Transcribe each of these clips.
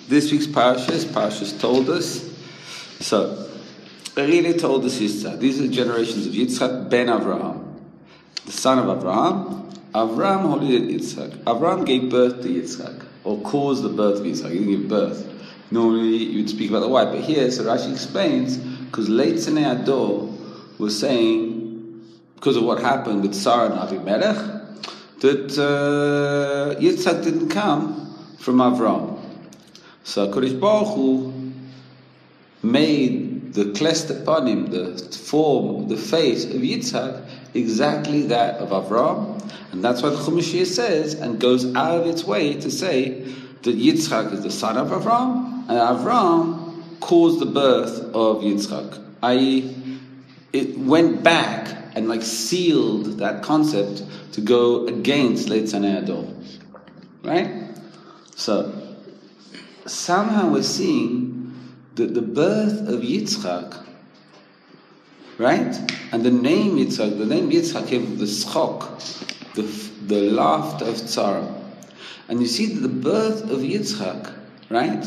This week's Parshas told us. So, really told us Yitzchak. These are the generations of Yitzchak ben Avraham, the son of Avraham. Avraham holided Yitzchak. Avraham gave birth to Yitzchak, or caused the birth of Yitzchak. He didn't give birth. Normally, you would speak about the wife, but here, so Rashi explains, because late Tzanei Ador was saying, because of what happened with Sarah and Avimelech, that Yitzchak didn't come from Avraham. So Kodesh Baruch Hu made the klest panim, the form, the face of Yitzchak, exactly that of Avraham, and that's why the Chumash says and goes out of its way to say that Yitzchak is the son of Avraham, and Avraham caused the birth of Yitzchak. I.e., it went back and sealed that concept to go against late Tzanei Ador, right? So somehow we're seeing that the birth of Yitzchak, right? And the name Yitzchak came from the schok, the laughter of Tzara. And you see that the birth of Yitzchak, right,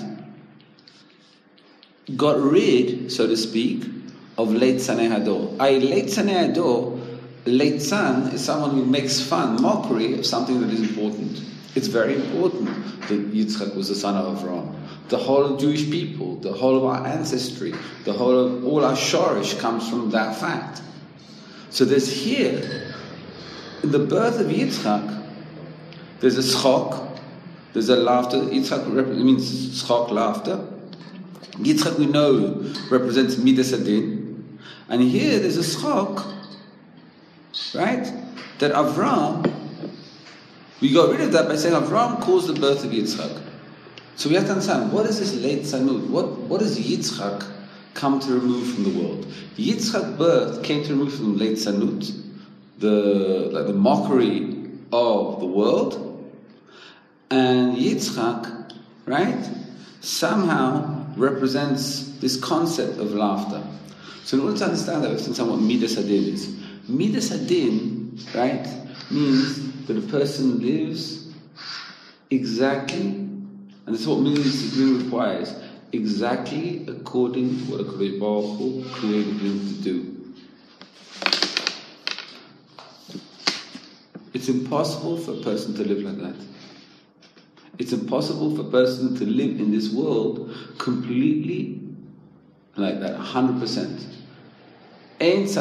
got rid, so to speak, of late Tzanei Ador. Late Tzanei Ador, late Tzan is someone who makes fun, mockery of something that is important. It's very important that Yitzchak was the son of Avraham. The whole of Jewish people, the whole of our ancestry, the whole of all our shorish comes from that fact. So there's here, in the birth of Yitzchak, there's a schok, there's a laughter. Yitzchak means schok, laughter. Yitzchak, we know, represents Midas Adin. And here there's a schok, right? That Avraham, we got rid of that by saying Avraham caused the birth of Yitzchak. So we have to understand, what is this late Tzanut? What does Yitzchak come to remove from the world? Yitzchak's birth came to remove from late Tzanut, the mockery of the world. And Yitzchak, right, somehow represents this concept of laughter. So in order to understand that, we have to understand what Midas Adin is. Midas Adin, right, means that a person lives exactly, and this is what Midas Adin requires, exactly according to what a Kodesh Baruch Hu created him to do. It's impossible for a person to live like that. It's impossible for a person to live in this world completely like that, 100%. There's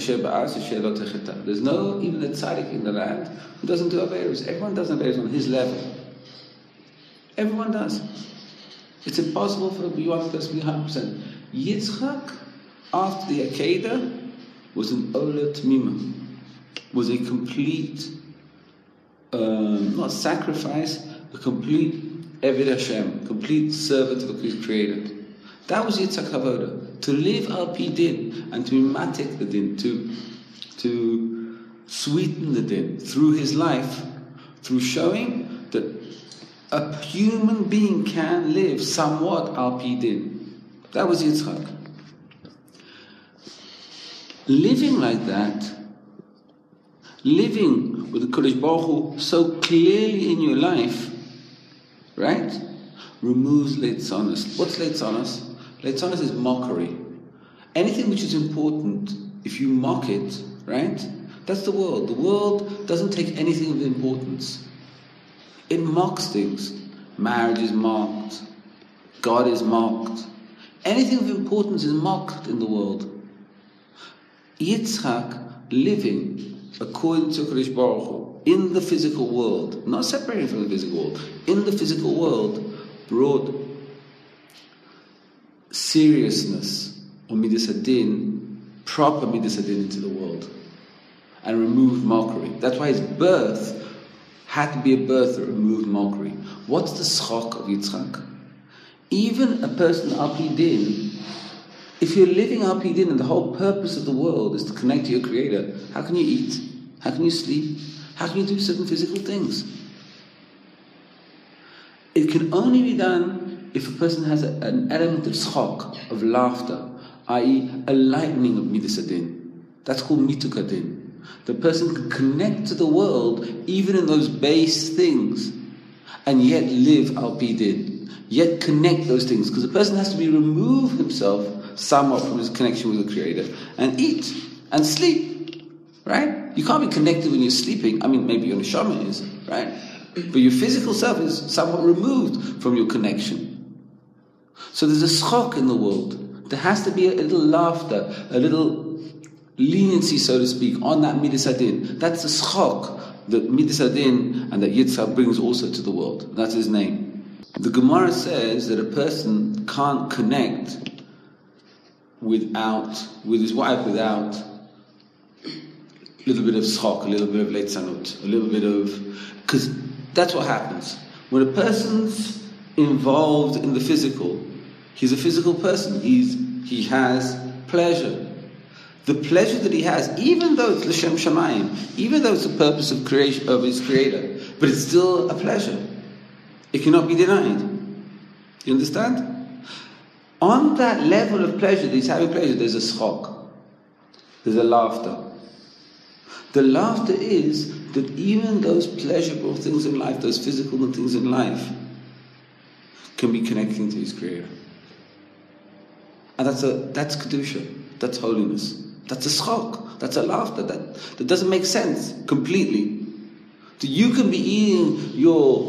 no even a tzaddik in the land who doesn't do Averos. Everyone does Averos on his level. Everyone does. It's impossible for one person to be 100%. Yitzchak, after the Akedah, was an Ola Tmima, was a complete, not sacrifice, a complete Eved Hashem, complete servant of the Creator. That was Yitzchak Havoda, to live al pi din and to be matik the din, to sweeten the din through his life, through showing that a human being can live somewhat al pi din. That was Yitzchak. Living like that, living with the Kodesh Baruch Hu so clearly in your life, right, removes Leitzonos. What's Leitzonos? Leitzonos is mockery. Anything which is important, if you mock it, right, that's the world. The world doesn't take anything of importance. It mocks things. Marriage is mocked. God is mocked. Anything of importance is mocked in the world. Yitzchak, living according to Kodesh Baruch Hu, in the physical world, not separating from the physical world, in the physical world, brought seriousness or Midas Adin, proper Midas Adin into the world, and removed mockery. That's why his birth had to be a birth that removed mockery. What's the schok of Yitzchak? Even a person al pi din, if you're living al pi din and the whole purpose of the world is to connect to your Creator, how can you eat? How can you sleep? How can you do certain physical things? It can only be done if a person has an element of schok, of laughter, i.e. a lightening of Midas Adin. That's called Mituk Adin. The person can connect to the world even in those base things and yet live al pi din. yet connect those things. Because a person has to remove himself somewhat from his connection with the Creator and eat and sleep, right? You can't be connected when you're sleeping. I mean, maybe your neshama is, right? But your physical self is somewhat removed from your connection. So there's a schok in the world. There has to be a little laughter, a little leniency, so to speak, on that midas hadin. That's the schok that midas hadin and that Yitzchak brings also to the world. That's his name. The Gemara says that a person can't connect with his wife without a little bit of schok, a little bit of leitzanut, a little bit of... Because that's what happens. When a person's involved in the physical, he's a physical person. He has pleasure. The pleasure that he has, even though it's l'shem shamayim, even though it's the purpose of creation of his Creator, but it's still a pleasure. It cannot be denied. You understand? On that level of pleasure, that he's having pleasure, there's a schok. There's a laughter. The laughter is that even those pleasurable things in life, those physical things in life, can be connecting to his Creator. And that's kedusha, that's holiness, that's a schok, that's a laughter that doesn't make sense completely. So you can be eating your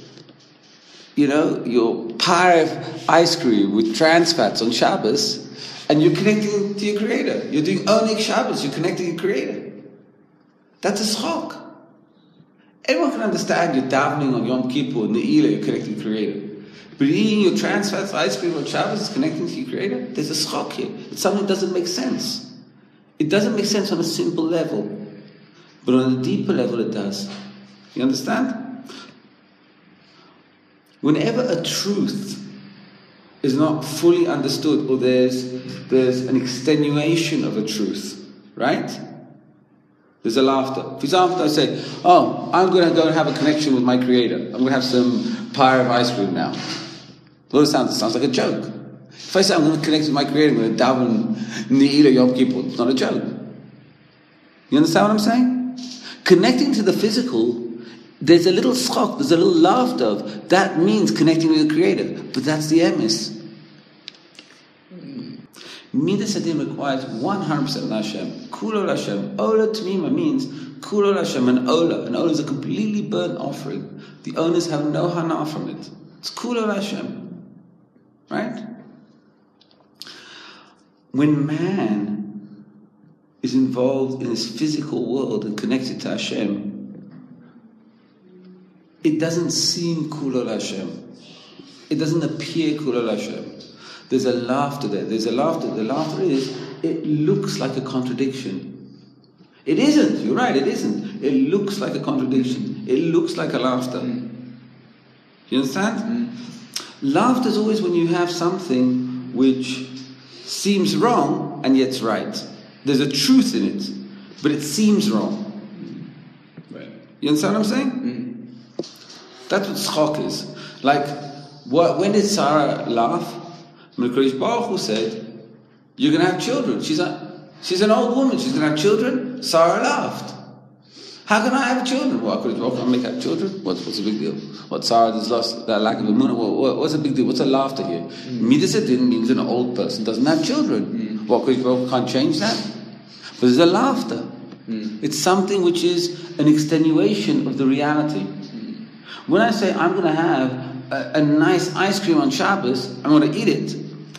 pie of ice cream with trans fats on Shabbos, and you're connecting to your Creator. You're doing Onik Shabbos, you're connecting to your Creator. That's a schok. Everyone can understand you're davening on Yom Kippur, Ne'ilah, you're connecting to your Creator. But eating your trans fats ice cream on Shabbos is connecting to your Creator? There's a schok here. It's something that doesn't make sense. It doesn't make sense on a simple level. But on a deeper level it does. You understand? Whenever a truth is not fully understood, or there's an extenuation of a truth, right? There's a laughter. For example, I say, I'm going to go and have a connection with my Creator. I'm going to have some pie of ice cream now. Well, it sounds like a joke. If I say I'm going to connect with my Creator, I'm going to daven Ne'ilah Yom Kippur, it's not a joke. You understand what I'm saying? Connecting to the physical, there's a little schok, there's a little laughter. That means connecting with the Creator. But that's the emes. Midas hadin requires 100% Hashem. Kulo Hashem. Ola Tmima means Kulo Hashem. An Ola is a completely burnt offering. The owners have no hana from it. It's Kulo Hashem. Right? When man is involved in this physical world and connected to Hashem, it doesn't seem Kulo Hashem. It doesn't appear Kulo Hashem. There's a laughter there. There's a laughter. The laughter is, it looks like a contradiction. It isn't. You're right, it isn't. It looks like a contradiction. It looks like a laughter. You understand? Laughter is always when you have something which seems wrong and yet it's right. There's a truth in it, but it seems wrong. Right. You understand what I'm saying? That's what schok is. Like, when did Sarah laugh? When Kodesh Baruch Hu said, you're going to have children. She's an old woman. She's going to have children. Sarah laughed. How can I have children? Well, Kodesh Baruch Hu can't have children. What's the big deal? What, Sarah has lost that lack of emunah? What's the big deal? What's the laughter here? Midas hadin means an old person doesn't have children. Well, Kodesh Baruch Hu can't change that. But there's a laughter. It's something which is an extenuation of the reality. When I say I'm going to have a nice ice cream on Shabbos, I'm going to eat it.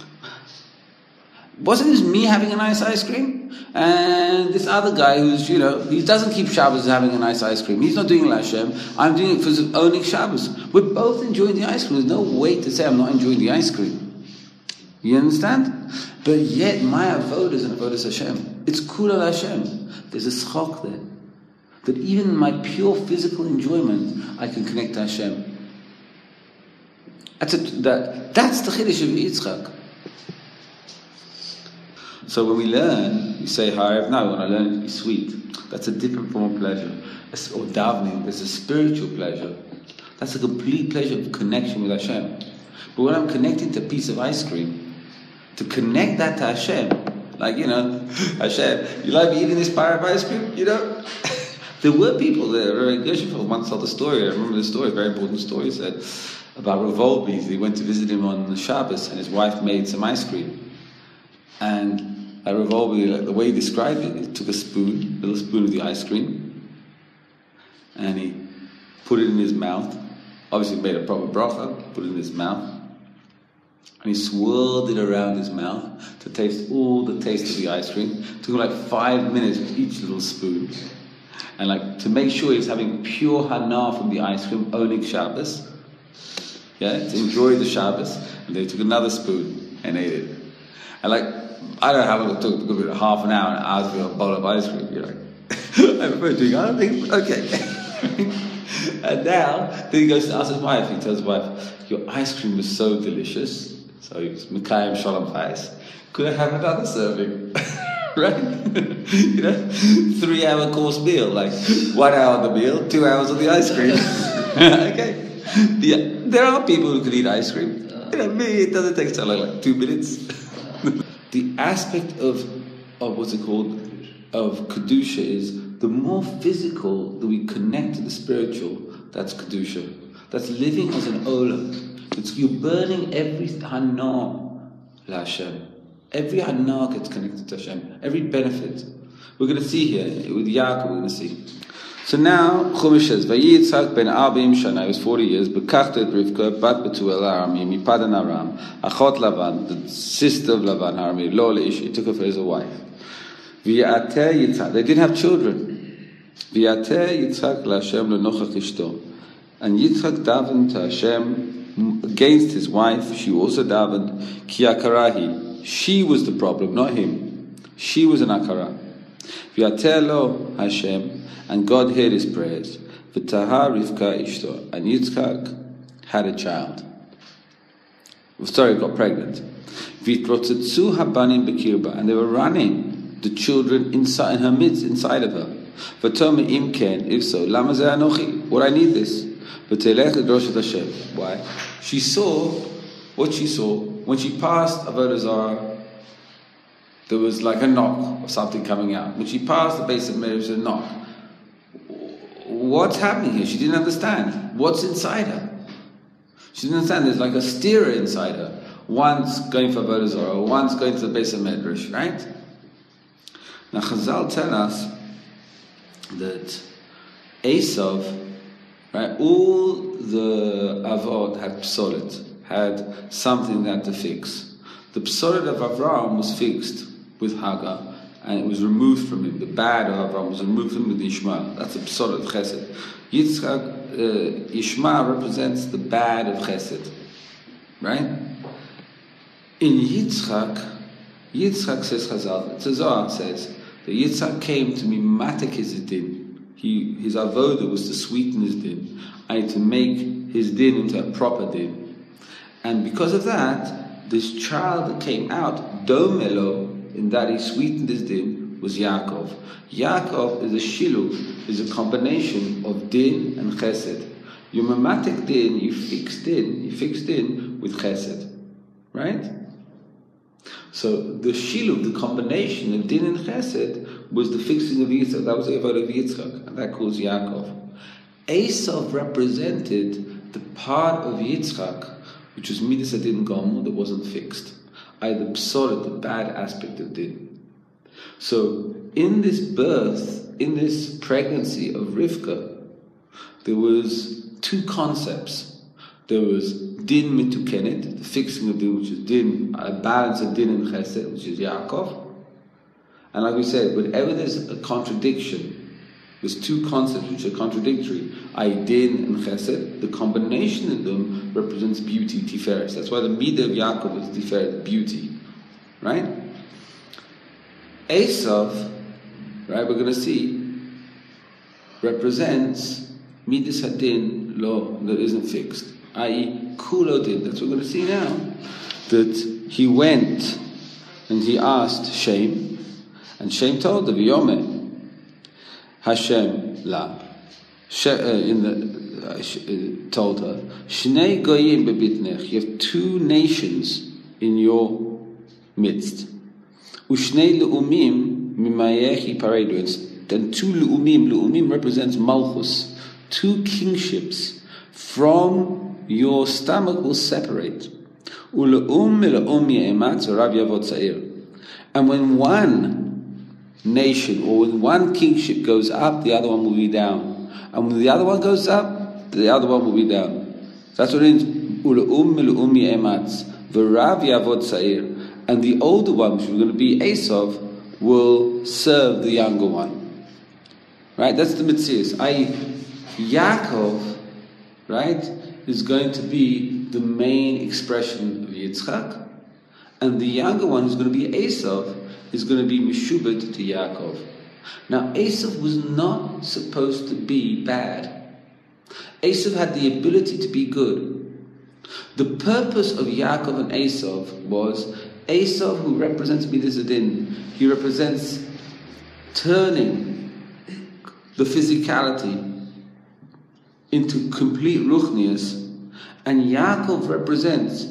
Wasn't this me having a nice ice cream? And this other guy who's, he doesn't keep Shabbos having a nice ice cream. He's not doing it Hashem. I'm doing it for owning Shabbos. We're both enjoying the ice cream. There's no way to say I'm not enjoying the ice cream. You understand? But yet my avodah is an avodah Hashem. It's kula Hashem. There's a schok there. That even in my pure physical enjoyment, I can connect to Hashem. That's the chiddush of Yitzchak. So when we learn, we say, Ha'arev now, we want to learn it to be sweet. That's a different form of pleasure. Or davening, there's a spiritual pleasure. That's a complete pleasure of connection with Hashem. But when I'm connecting to a piece of ice cream, to connect that to Hashem, like, Hashem, you like me eating this pie of ice cream? There were people there, very Gershon once told a story, I remember the story, a very important story, he said, about Rav Wolbe. He went to visit him on Shabbos, and his wife made some ice cream. And Rav Wolbe, the way he described it, he took a little spoon of the ice cream, and he put it in his mouth. Obviously made a proper bracha, put it in his mouth, and he swirled it around his mouth to taste all the taste of the ice cream. It took him like 5 minutes with each little spoon. And like to make sure he was having pure hana from the ice cream, owning Shabbos. Yeah, to enjoy the Shabbos. And they took another spoon and ate it. And like, I don't know how long it took, it could be half an hour, an hour to get a bowl of ice cream. You're like, I prefer doing other things, okay. And now, then he goes to ask his wife, he tells his wife, your ice cream was so delicious. So he was Mekayim Shalom Chais. Could I have another serving? Right? 3-hour course meal, like 1 hour on the meal, 2 hours on the ice cream. Okay. Yeah, there are people who can eat ice cream. Me, it doesn't take so long, like 2 minutes. The aspect of what's it called, of Kedusha is the more physical that we connect to the spiritual, that's Kedusha. That's living as an olam. You're burning every hana la Hashem. Every hana gets connected to Hashem. Every benefit. We're going to see here, with Yaakov we're going to see. So now, Chumash says, Vayitzhak ben 40 shana, he was 40 years, Bekachta et Rivka, bat Betuel Arami, Mipadan Aram, Achot Lavan, the sister of Lavan Arami, Lo Leish, he took her for his wife. V'yateh Yitzhak, they didn't have children. V'yateh Yitzhak LaHashem le'nochach ishto. And Yitzhak davened to Hashem against his wife. She also davened, Ki akarahi. She was the problem, not him. She was an akara. V'yateh lo Hashem, and God heard his prayers. V'taha Rivka ishto. And Yitzhak had a child. Got pregnant. V'trotzetzu habanim bekirba. And they were running the children inside in her midst, inside of her. V'tome imken, if so, lama ze anochi. Would I need this? V'telech l'droshet Hashem. Why? She saw what she saw when she passed Avodah Zarah. There was like a knock of something coming out. When she passed the base of Miriam, there was a knock. What's happening here? She didn't understand. What's inside her? She didn't understand. There's like a steerer inside her. One's going for Avodah Zarah, one's going to the base of Medrash, right? Now Chazal tell us that Esav, right, all the Avot had psolet, had something that to fix. The psolet of Avraham was fixed with Hagar, and it was removed from him. The bad of Avraham was removed from him with Ishmael. That's the psolet of Chesed. Yitzchak, Ishmael represents the bad of Chesed, right? In Yitzchak says Chazal, Tzazar says that Yitzchak came to mimatek his din. His avoda was to sweeten his din, and to make his din into a proper din. And because of that, this child that came out, domelo, in that he sweetened his din, was Yaakov. Yaakov is a shiluk, is a combination of din and chesed. Your mimatek din, you fixed din with chesed, right? So the shiluk, the combination of din and chesed, was the fixing of Yitzchak. That was the avodah of Yitzchak, and that calls Yaakov. Esav represented the part of Yitzchak which was midas adin gomel, that wasn't fixed, either psoret, the bad aspect of din. So in this birth, in this pregnancy of Rivka, there was two concepts. There was din mitukenet, the fixing of din, which is din, a balance of din and chesed, which is Yaakov. And like we said, whenever there's a contradiction, there's two concepts which are contradictory, din and chesed. The combination of them represents beauty, tiferes. That's why the midah of Yaakov is tiferet, beauty, right? Esav, right, we're going to see, represents midas hadin lo, that isn't fixed, i.e. kulo din. That's what we're going to see now. That he went and he asked Shem, and Shem told the V'yomeh Hashem la, told her, Shnei goyim bebitnech, you have two nations in your midst. Ushnei leumim mimayechi paredu, then two Lu'umim. Lu'umim represents Malchus. Two kingships from your stomach will separate. And when one nation or when one kingship goes up, the other one will be down. And when the other one goes up, the other one will be down. That's what it means. And the older one, which is going to be Esav, will serve the younger one. Right? That's the Metzius. Yaakov, right, is going to be the main expression of Yitzchak, and the younger one, who's going to be Esav, is going to be Meshubed to Yaakov. Now, Esav was not supposed to be bad. Esav had the ability to be good. The purpose of Yaakov and Esav was Esav, who represents Midas Hadin, he represents turning the physicality into complete ruchnius, and Yaakov represents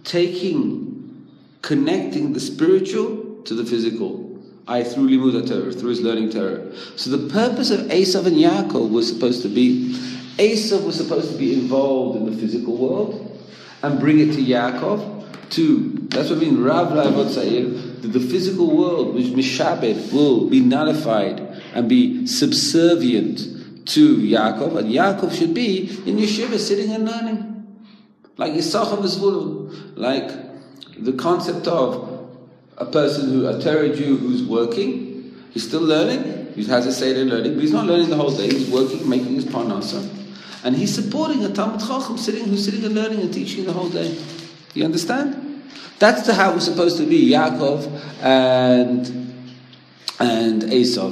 connecting the spiritual to the physical, through Limud HaTorah, through his learning Torah. So the purpose of Esav and Yaakov was supposed to be, Esav was supposed to be involved in the physical world and bring it to Yaakov. That's what I mean, Rav La'avot Sa'ir, that the physical world, which Mishabed, will be nullified and be subservient to Yaakov, and Yaakov should be in yeshiva, sitting and learning. Like Yisachar v'Zvulun, like the concept of a person a Torah Jew who's working, he's still learning, he has a Seder learning, but he's not learning the whole day, he's working, making his parnasa, and he's supporting a Talmud Chacham who's sitting and learning and teaching the whole day. Do you understand? That's how we're supposed to be, Yaakov and Esav.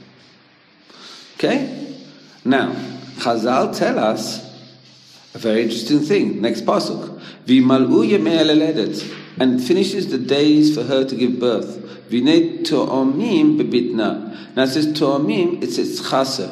Okay? Now, Chazal tell us a very interesting thing. Next pasuk, V'mal'u yemei haledet, and finishes the days for her to give birth. V'nei to'omim bebitna. Now it says to'omim, it's chaser.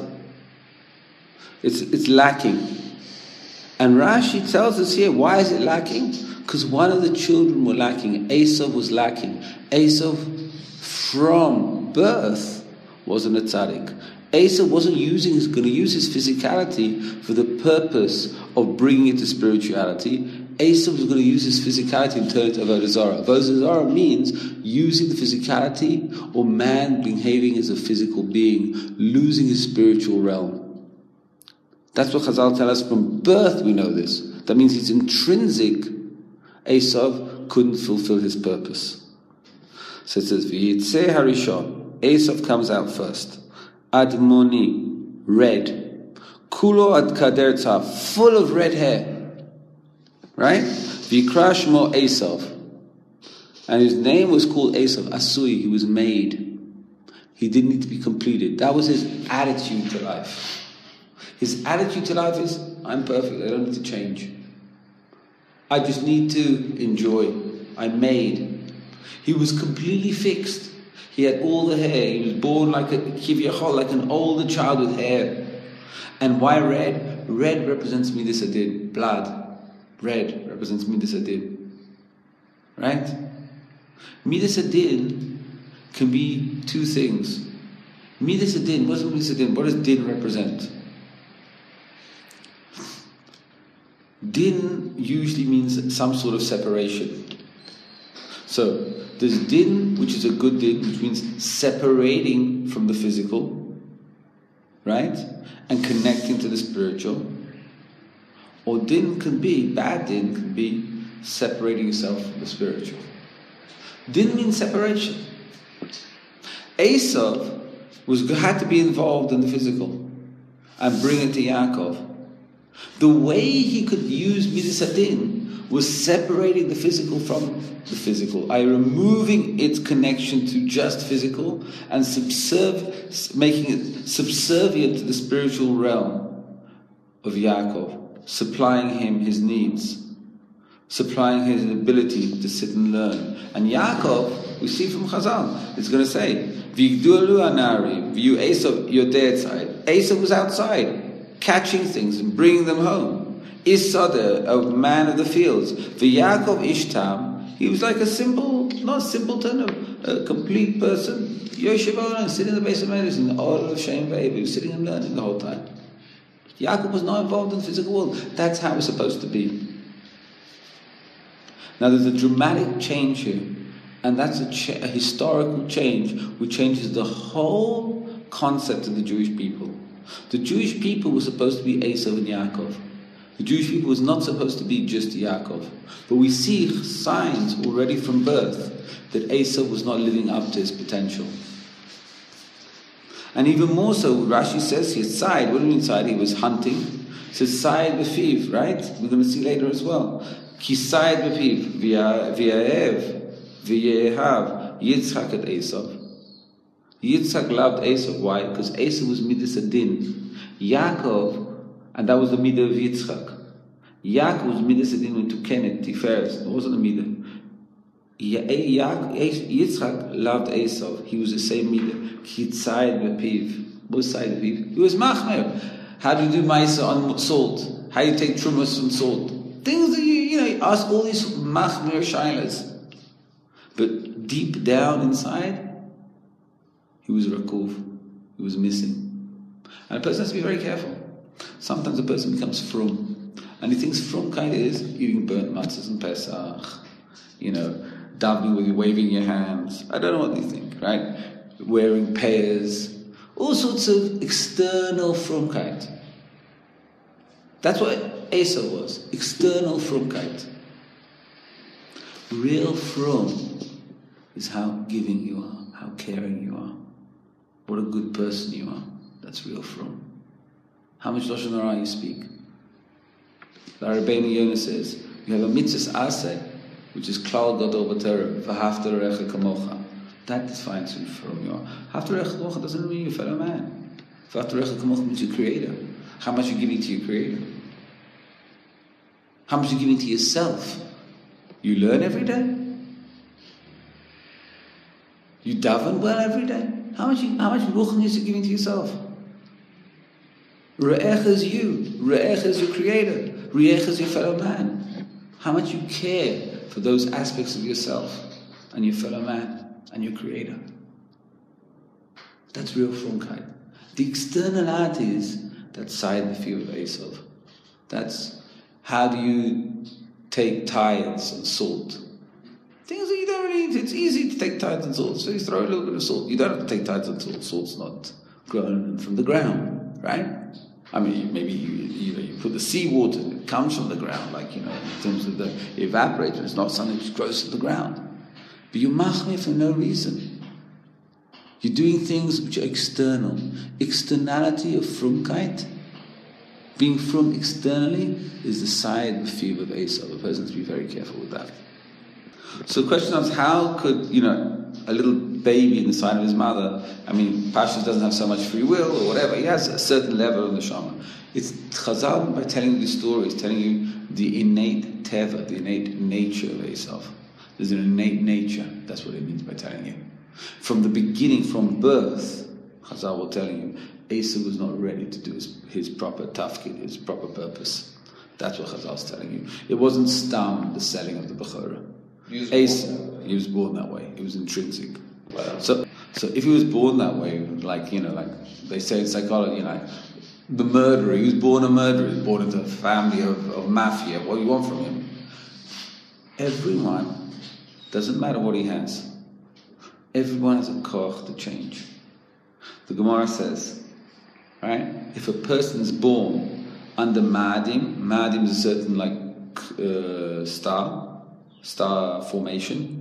It's lacking. And Rashi tells us here, why is it lacking? Because one of the children were lacking. Esav was lacking. Esav from birth wasn't a tzaddik. Esav wasn't going to use his physicality for the purpose of bringing it to spirituality. Esav was going to use his physicality and turn it to Avodah Zarah. Avodah Zarah means using the physicality, or man behaving as a physical being, losing his spiritual realm. That's what Chazal tell us. From birth we know this. That means his intrinsic Esav couldn't fulfill his purpose. So it says, V'yitzeh harishon, Esav comes out first. Admoni, red. Kulo ad kader tzaf, full of red hair. Right? V'yikra shmo Esav. And his name was called Esav, Asui, he was made. He didn't need to be completed. That was his attitude to life. His attitude to life is, I'm perfect, I don't need to change. I just need to enjoy. I'm made. He was completely fixed. He had all the hair. He was born like an older child with hair. And why red? Red represents Midas Hadin, blood. Red represents Midas Hadin. Right? Midas Hadin can be two things. Midas Hadin, what's Midas Hadin? What does din represent? Din usually means some sort of separation. So, there's din, which is a good din, which means separating from the physical, right? And connecting to the spiritual. Or din can be, bad din can be separating yourself from the spiritual. Din means separation. Esav had to be involved in the physical and bring it to Yaakov. The way he could use Midas Hadin was separating the physical from the physical, removing its connection to just physical and making it subservient to the spiritual realm of Yaakov, supplying him his needs, supplying his ability to sit and learn. And Yaakov, we see from Chazal, it's going to say, V'yigdu'alu anari, v'yu Esav, your dead side. Esav was outside, catching things and bringing them home. Isada, a man of the fields. V'Yaakov ishtam, He was like a simple, not simpleton, a complete person. Yoshev Onan, sitting in the base of medicine, all of Shem Ve'ev, he was sitting and learning the whole time. Yaakov was not involved in the physical world. That's how it's supposed to be. Now there's a dramatic change here, and that's a historical change which changes the whole concept of the Jewish people. The Jewish people were supposed to be Esav and Yaakov. The Jewish people was not supposed to be just Yaakov. But we see signs already from birth that Esav was not living up to his potential. And even more so, Rashi says here, Side, what do you mean Side? He was hunting. He says Side B'fiv, right? We're going to see later as well. Ki Side B'fiv, V'yaev, V'yehav, Yitzchak at Esav. Yitzchak loved Esav. Why? Because Esav was Midas Adin. Yaakov, and that was the Midah of Yitzchak. Yaakov was Midas Adin went to Kenet, Tiferes. It wasn't a Midah. Yitzchak loved Esav. He was the same Midah. Kitzayed B'piv. What was Sayed B'piv? He was Machmer. How do you do Maisa on salt? How do you take Trumas on salt? Things that you ask all these Machmer Shailas. But deep down inside, he was Rakuv. He was missing. And a person has to be very careful. Sometimes a person becomes frum. And he thinks frum kind of is eating burnt matzahs and Pesach. Davening with you, waving your hands. I don't know what they think, right? Wearing payas. All sorts of external frumkeit. That's what Esau was. External frumkeit. Real frum is how giving you are, how caring you are. What a good person you are. That's real frum. How much Lashon Hara you speak. The Rabbeinu Yonah says, you have a mitzvah aseh, which is Klal Gadol B'Torah, V'ahavta l'recha kamocha. That defines you from your. Hafta l'recha kamocha doesn't mean your fellow man. V'ahavta l'recha kamocha means your creator. How much you're giving to your creator? How much you're giving to yourself? You learn every day? You daven well every day? How much ruchnius are you giving to yourself? Re'ech is you. Re'ech is your creator. Re'ech is your fellow man. How much you care for those aspects of yourself and your fellow man and your creator. That's real frumkeit. The externality is that side the field of Esav. That's how do you take tithes and salt. Things that you don't really need. It's easy to take tithes and salt, so you throw a little bit of salt. You don't have to take tithes and salt. Salt's not grown from the ground, right? I mean, maybe you put the seawater, it comes from the ground, in terms of the evaporator. It's not something that grows from the ground. But you machmir for no reason. You're doing things which are external. Externality of frumkeit, being frum externally, is the side, the fear of Esav. A person has to be very careful with that. So the question is, how could, a little baby in the side of his mother, Pashas doesn't have so much free will or whatever, he has a certain level of neshama. It's Chazal, by telling you the story, is telling you the innate teva, the innate nature of Esav. There's an innate nature, that's what it means by telling you. From the beginning, from birth, Chazal will tell you, Esav was not ready to do his proper tafkid, his proper purpose. That's what Chazal is telling you. It wasn't stam, the selling of the Bechorah. He was born that way. It was intrinsic. Wow. So if he was born that way, like they say in psychology, the murderer, he was born a murderer, he was born into a family of mafia. What do you want from him? Everyone, doesn't matter what he has, everyone has a koch to change. The Gemara says, right, if a person is born under Ma'adim is a certain star formation,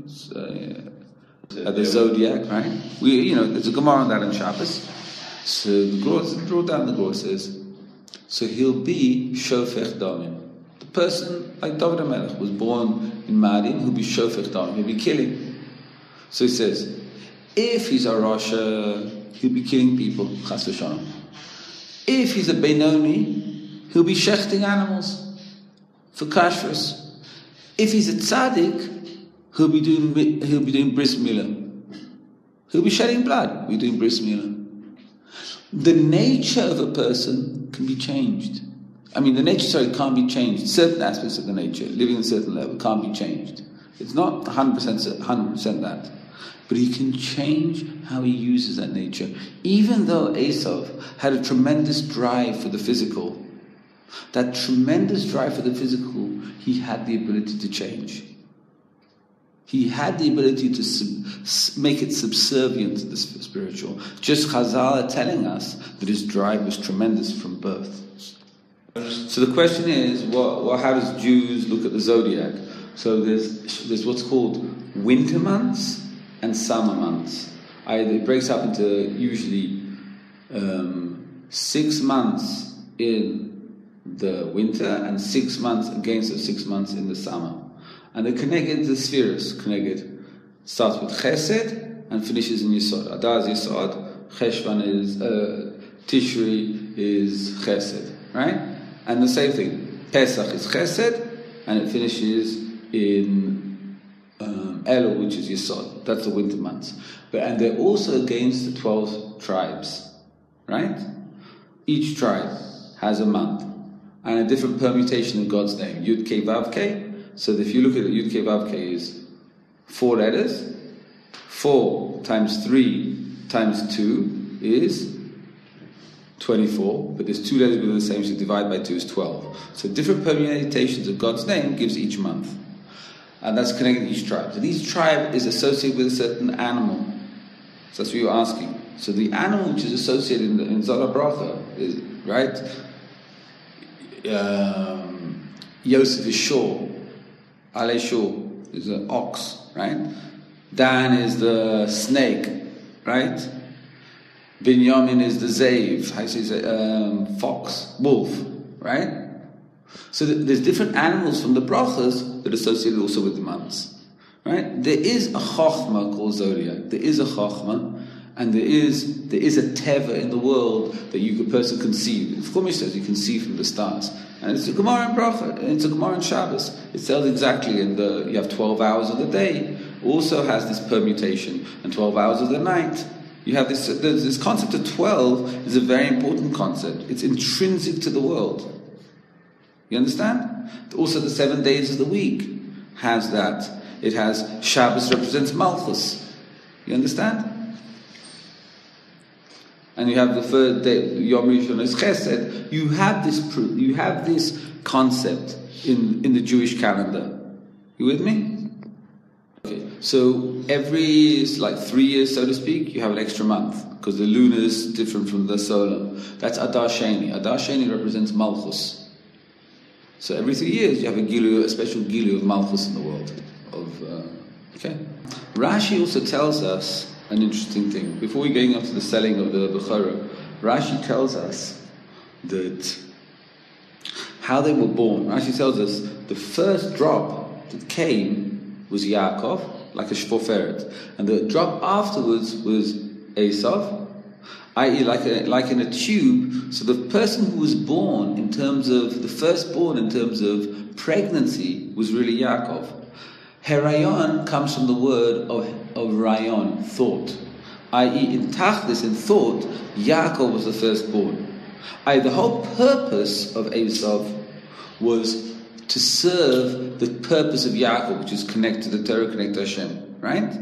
the zodiac, right? There's a Gemara on that in Shabbos. So the Gemara says, so he'll be Shofech Damim. The person, like David HaMelech, was born in Ma'adim, he'll be Shofech Damim, he'll be killing. So he says, if he's a Rasha, he'll be killing people, Chas v'Shalom. If he's a Benoni, he'll be shechting animals for kashrus. If he's a tzaddik, he'll be doing bris milah. He'll be shedding blood. We're doing bris milah. The nature of a person can be changed. The nature, can't be changed. Certain aspects of the nature, living at a certain level, can't be changed. It's not 100% that. But he can change how he uses that nature. Even though Esav had a tremendous drive for the physical, that tremendous drive for the physical, he had the ability to change. He had the ability to make it subservient to the spiritual. Just Chazal are telling us that his drive was tremendous from birth. So the question is, how does Jews look at the zodiac? So there's what's called winter months and summer months. It breaks up into usually 6 months in the winter and 6 months against the 6 months in the summer. And the Keneged, the spheres, Keneged, starts with Chesed and finishes in Yesod. Adar is Yesod, Cheshvan is, Tishri is Chesed, right? And the same thing, Pesach is Chesed, and it finishes in Elul, which is Yesod. That's the winter months. And they're also against the 12 tribes, right? Each tribe has a month and a different permutation of God's name. Yud Kei Vav Kei. So if you look at it, Yud Kei Vav Kei is 4 letters. 4 times 3 times 2 is 24. But there's 2 letters within the same, so divide by 2 is 12. So different permutations of God's name gives each month. And that's connected to each tribe. So each tribe is associated with a certain animal. So that's what you're asking. So the animal which is associated in Zara Bracha is, right? Yosef is shor. Ale shor is an ox, right? Dan is the snake, right? Binyamin is the zav. How do you say fox, wolf, right? So there's different animals from the brachas that are associated also with the months, right? There is a chokhmah called zodiac. There is a chokhmah, and there is a teva in the world that a person can see. The Chumash says you can see from the stars, and it's a Gemara in bracha, and it's a Gemara in Shabbos. It tells exactly you have 12 hours of the day. Also has this permutation, and 12 hours of the night. You have this concept of 12 is a very important concept. It's intrinsic to the world. You understand? Also the 7 days of the week has that. It has Shabbos represents Malchus. You understand? And you have the third day, Yom Rishon is Chesed. You have this concept in the Jewish calendar. You with me? Okay. So every 3 years, so to speak, you have an extra month because the lunar is different from the solar. That's Adar Sheni. Adar Sheni represents Malchus. So every 3 years you have a special gilu of Malchus in the world. Okay. Rashi also tells us an interesting thing. Before we going up to the selling of the Bechorah, Rashi tells us that how they were born. Rashi tells us the first drop that came was Yaakov, like a shvoferet, and the drop afterwards was Esav, i.e. like in a tube. So the person who was born in terms of the firstborn in terms of pregnancy was really Yaakov. Herayon comes from the word of rayon, thought, i.e. in Tachlis, in thought, Yaakov was the firstborn. The whole purpose of Esav was to serve the purpose of Yaakov, which is connected to the Torah, connected to Hashem, right?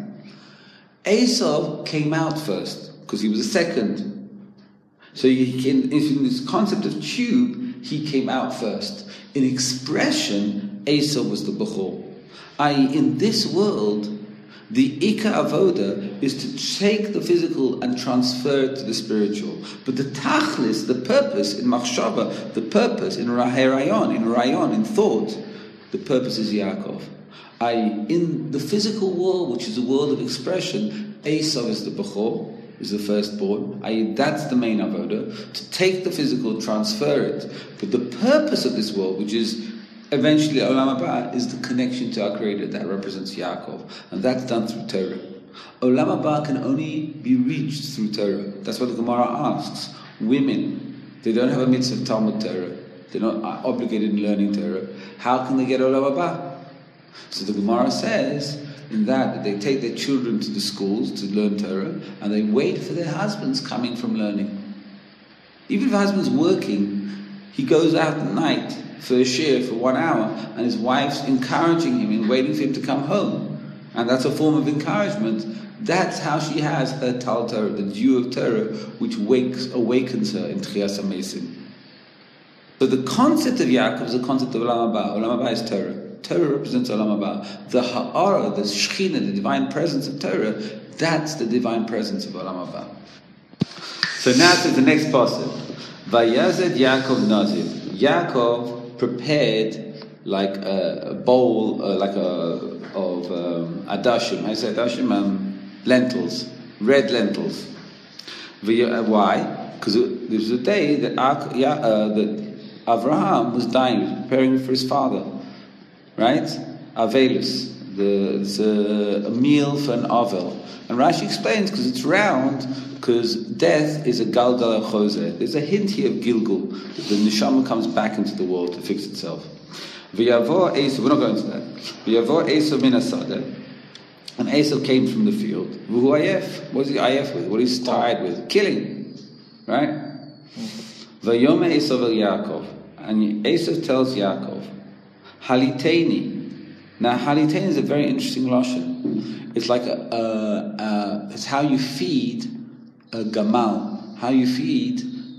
Esav came out first because he was the second. So in this concept of tube, he came out first. In expression, Esav was the Bechor. I.e., in this world, the Ika Avoda is to take the physical and transfer it to the spiritual. But the Tachlis, the purpose in Machshava, the purpose in Rayon, in thought, the purpose is Yaakov. I.e., in the physical world, which is a world of expression, Esav is the Bechor, is the firstborn, i.e. that's the main avoda, to take the physical, transfer it. But the purpose of this world, which is eventually Olam Haba, is the connection to our Creator that represents Yaakov, and that's done through Torah. Olam Haba can only be reached through Torah. That's what the Gemara asks. Women, they don't have a mitzvah of Talmud Torah. They're not obligated in learning Torah. How can they get Olam Haba? So the Gemara says in that they take their children to the schools to learn Torah, and they wait for their husbands coming from learning. Even if the husband's working, he goes out at night for a shir for 1 hour, and his wife's encouraging him and waiting for him to come home. And that's a form of encouragement. That's how she has her Tal Torah, the dew of Torah, which awakens her in Tchias HaMesim. So the concept of Yaakov is the concept of Olam Haba. Olam Haba is Torah. Torah represents Olam Haba. The Ha'ara, the Shekhinah, the divine presence of Torah, that's the divine presence of Olam Haba. So now to the next passage. Vayazed Yaakov Nazir. Yaakov prepared like a bowl, of adashim. How do you say adashim? Lentils, red lentils. Why? Because there was a day that Avraham was dying, he was preparing for his father, right? Avelus, it's a meal for an Avel. And Rashi explains, because it's round, because death is a Galgal HaChozeh. There's a hint here of Gilgul, that the Neshama comes back into the world to fix itself. V'yavo Esav, we're not going to that. V'yavo Esav min hasadeh, and Esav came from the field. V'hu ayef, what is he ayef with? What is he tired with? Killing, right? V'yome Esav el Yaakov, and Esav tells Yaakov, Haliteni. Now Haliteni is a very interesting lashon. It's like it's how you feed a gamal, how you feed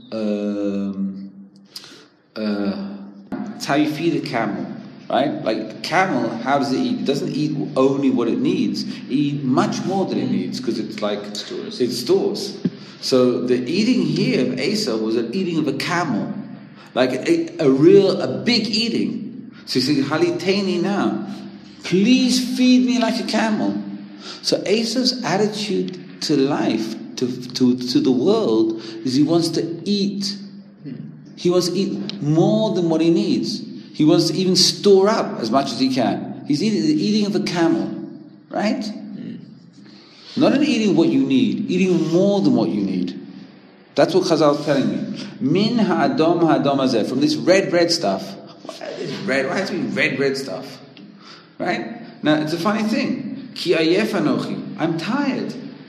it's how you feed a camel, right? Like a camel, how does it eat? It doesn't eat only what it needs. It eats much more than it needs, because it's like it stores. So the eating here of Esau was an eating of a camel, like a big eating. So he said, Haliteni now, please feed me like a camel. So Esau's attitude to life, to the world, is he wants to eat. He wants to eat more than what he needs. He wants to even store up as much as he can. He's eating the eating of a camel, right? Not an eating what you need, eating more than what you need. That's what Chazal is telling me. Min ha'adam hazeh, from this red stuff. Red, why has to be red stuff? Right? Now, it's a funny thing. Ki ayef anochi. I'm tired.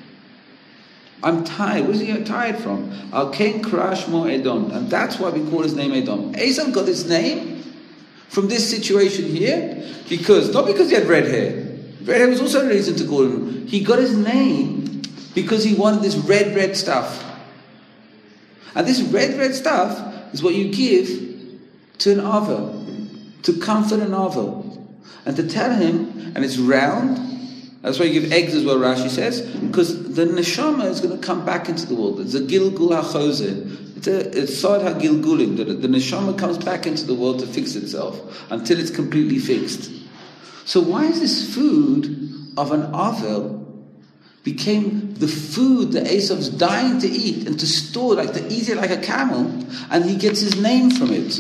Where's he tired from? Al ken karash mo Edom. And that's why we call his name Edom. Esav got his name from this situation here, not because he had red hair. Red hair was also a reason to call him. He got his name because he wanted this red stuff. And this red stuff is what you give to an Avel, to comfort an Avel, and to tell him, and it's round. That's why you give eggs as well, Rashi says, because the neshama is going to come back into the world. It's a gilgul hachozeh. It's sod ha-gilgulim. The neshama comes back into the world to fix itself until it's completely fixed. So why is this food of an Avel became the food that Esav's dying to eat and to store, like to eat it like a camel, and he gets his name from it?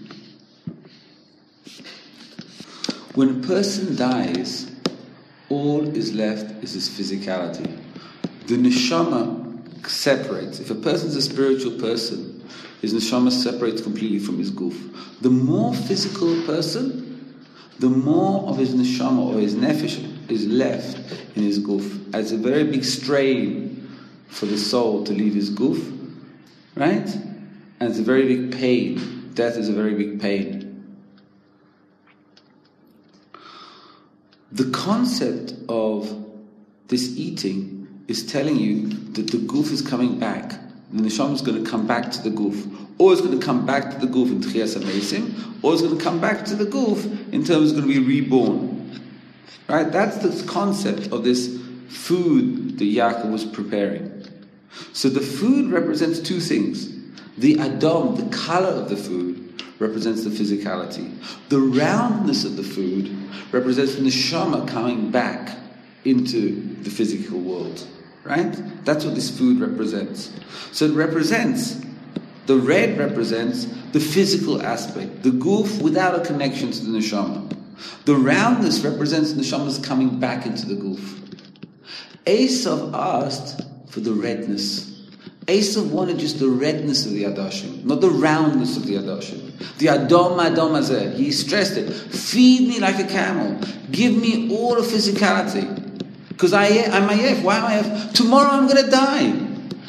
When a person dies, all is left is his physicality. The neshama separates. If a person's a spiritual person, his neshama separates completely from his guf. The more physical a person, the more of his neshama or his nefesh is left in his guf. It's a very big strain for the soul to leave his guf, right? And it's a very big pain. Death is a very big pain. The concept of this eating is telling you that the guf is coming back. The neshama is going to come back to the guf. Or it's going to come back to the guf in Tchias HaMesim, or it's going to come back to the guf in terms of going to be reborn. Right? That's the concept of this food that Yaakov was preparing. So the food represents two things. The Adam, the color of the food, represents the physicality. The roundness of the food represents the neshama coming back into the physical world. Right? That's what this food represents. So it represents, the red represents the physical aspect, the guf without a connection to the neshama. The roundness represents the neshama's coming back into the guf. Esav asked for the redness. Esav wanted just the redness of the adashim, not the roundness of the adashim. The adom hazeh. He stressed it. Feed me like a camel. Give me all the physicality. Because I'm ayef. Why am I ayef? Tomorrow I'm going to die.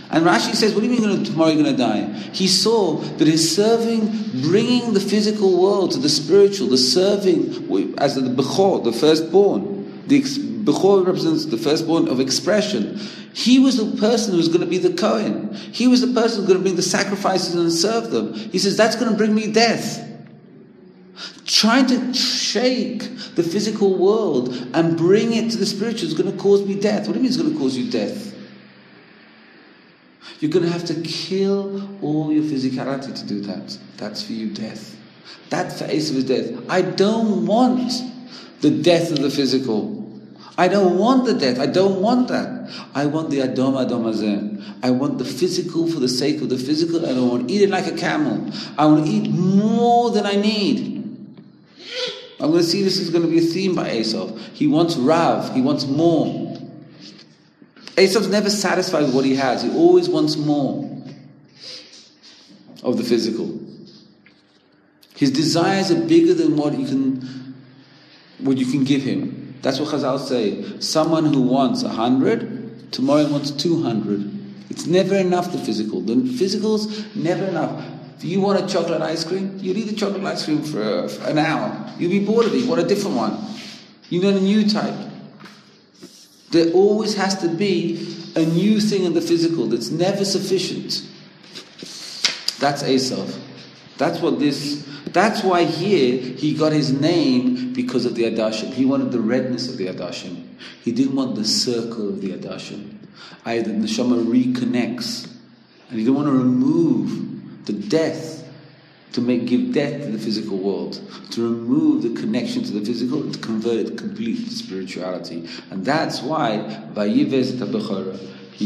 And Rashi says, what do you mean tomorrow you're going to die? He saw that his serving, bringing the physical world to the spiritual, the serving as the Bechor, the firstborn. The Bechor represents the firstborn of expression. He was the person who was going to be the Kohen. He was the person who was going to bring the sacrifices and serve them. He says, that's going to bring me death. Trying to shake the physical world and bring it to the spiritual is going to cause me death. What do you mean it's going to cause you death? You're going to have to kill all your physicality to do that. That's for you death. That for Esav is death. I don't want the death of the physical. I don't want the death. I don't want that. I want the Adom Hazeh. I want the physical for the sake of the physical, and I want to eat it like a camel. I want to eat more than I need. I'm going to see this is going to be a theme by Esav. He wants Rav. He wants more. Esav's never satisfied with what he has. He always wants more of the physical. His desires are bigger than what you can give him. That's what Chazal say. Someone who wants 100, tomorrow wants 200. It's never enough, the physical. The physical's never enough. If you want a chocolate ice cream, you'll eat the chocolate ice cream for an hour. You'll be bored of it. You want a different one. You need a new type. There always has to be a new thing in the physical that's never sufficient. That's Esav. That's why here he got his name because of the Adashim. He wanted the redness of the Adashim. He didn't want the circle of the Adashim. The Neshama reconnects. And he didn't want to remove the death to give death to the physical world, to remove the connection to the physical and to convert it completely to spirituality. And that's why Vayivez et HaBechorah,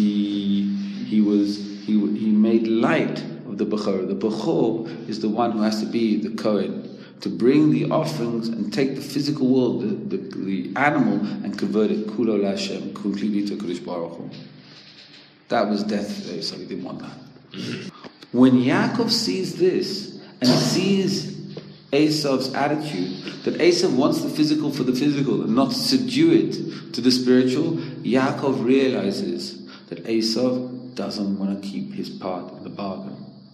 he made light of the Bechorah. The Bechor is the one who has to be the Kohen, to bring the offerings and take the physical world, the animal, and convert it Kulo L'Hashem, completely to Kodesh Baruch Hu. That was death today, so he didn't want that. When Yaakov sees this, and sees Esav's attitude, that Esav wants the physical for the physical and not subdue it to the spiritual, Yaakov realizes that Esav doesn't want to keep his part in the bargain.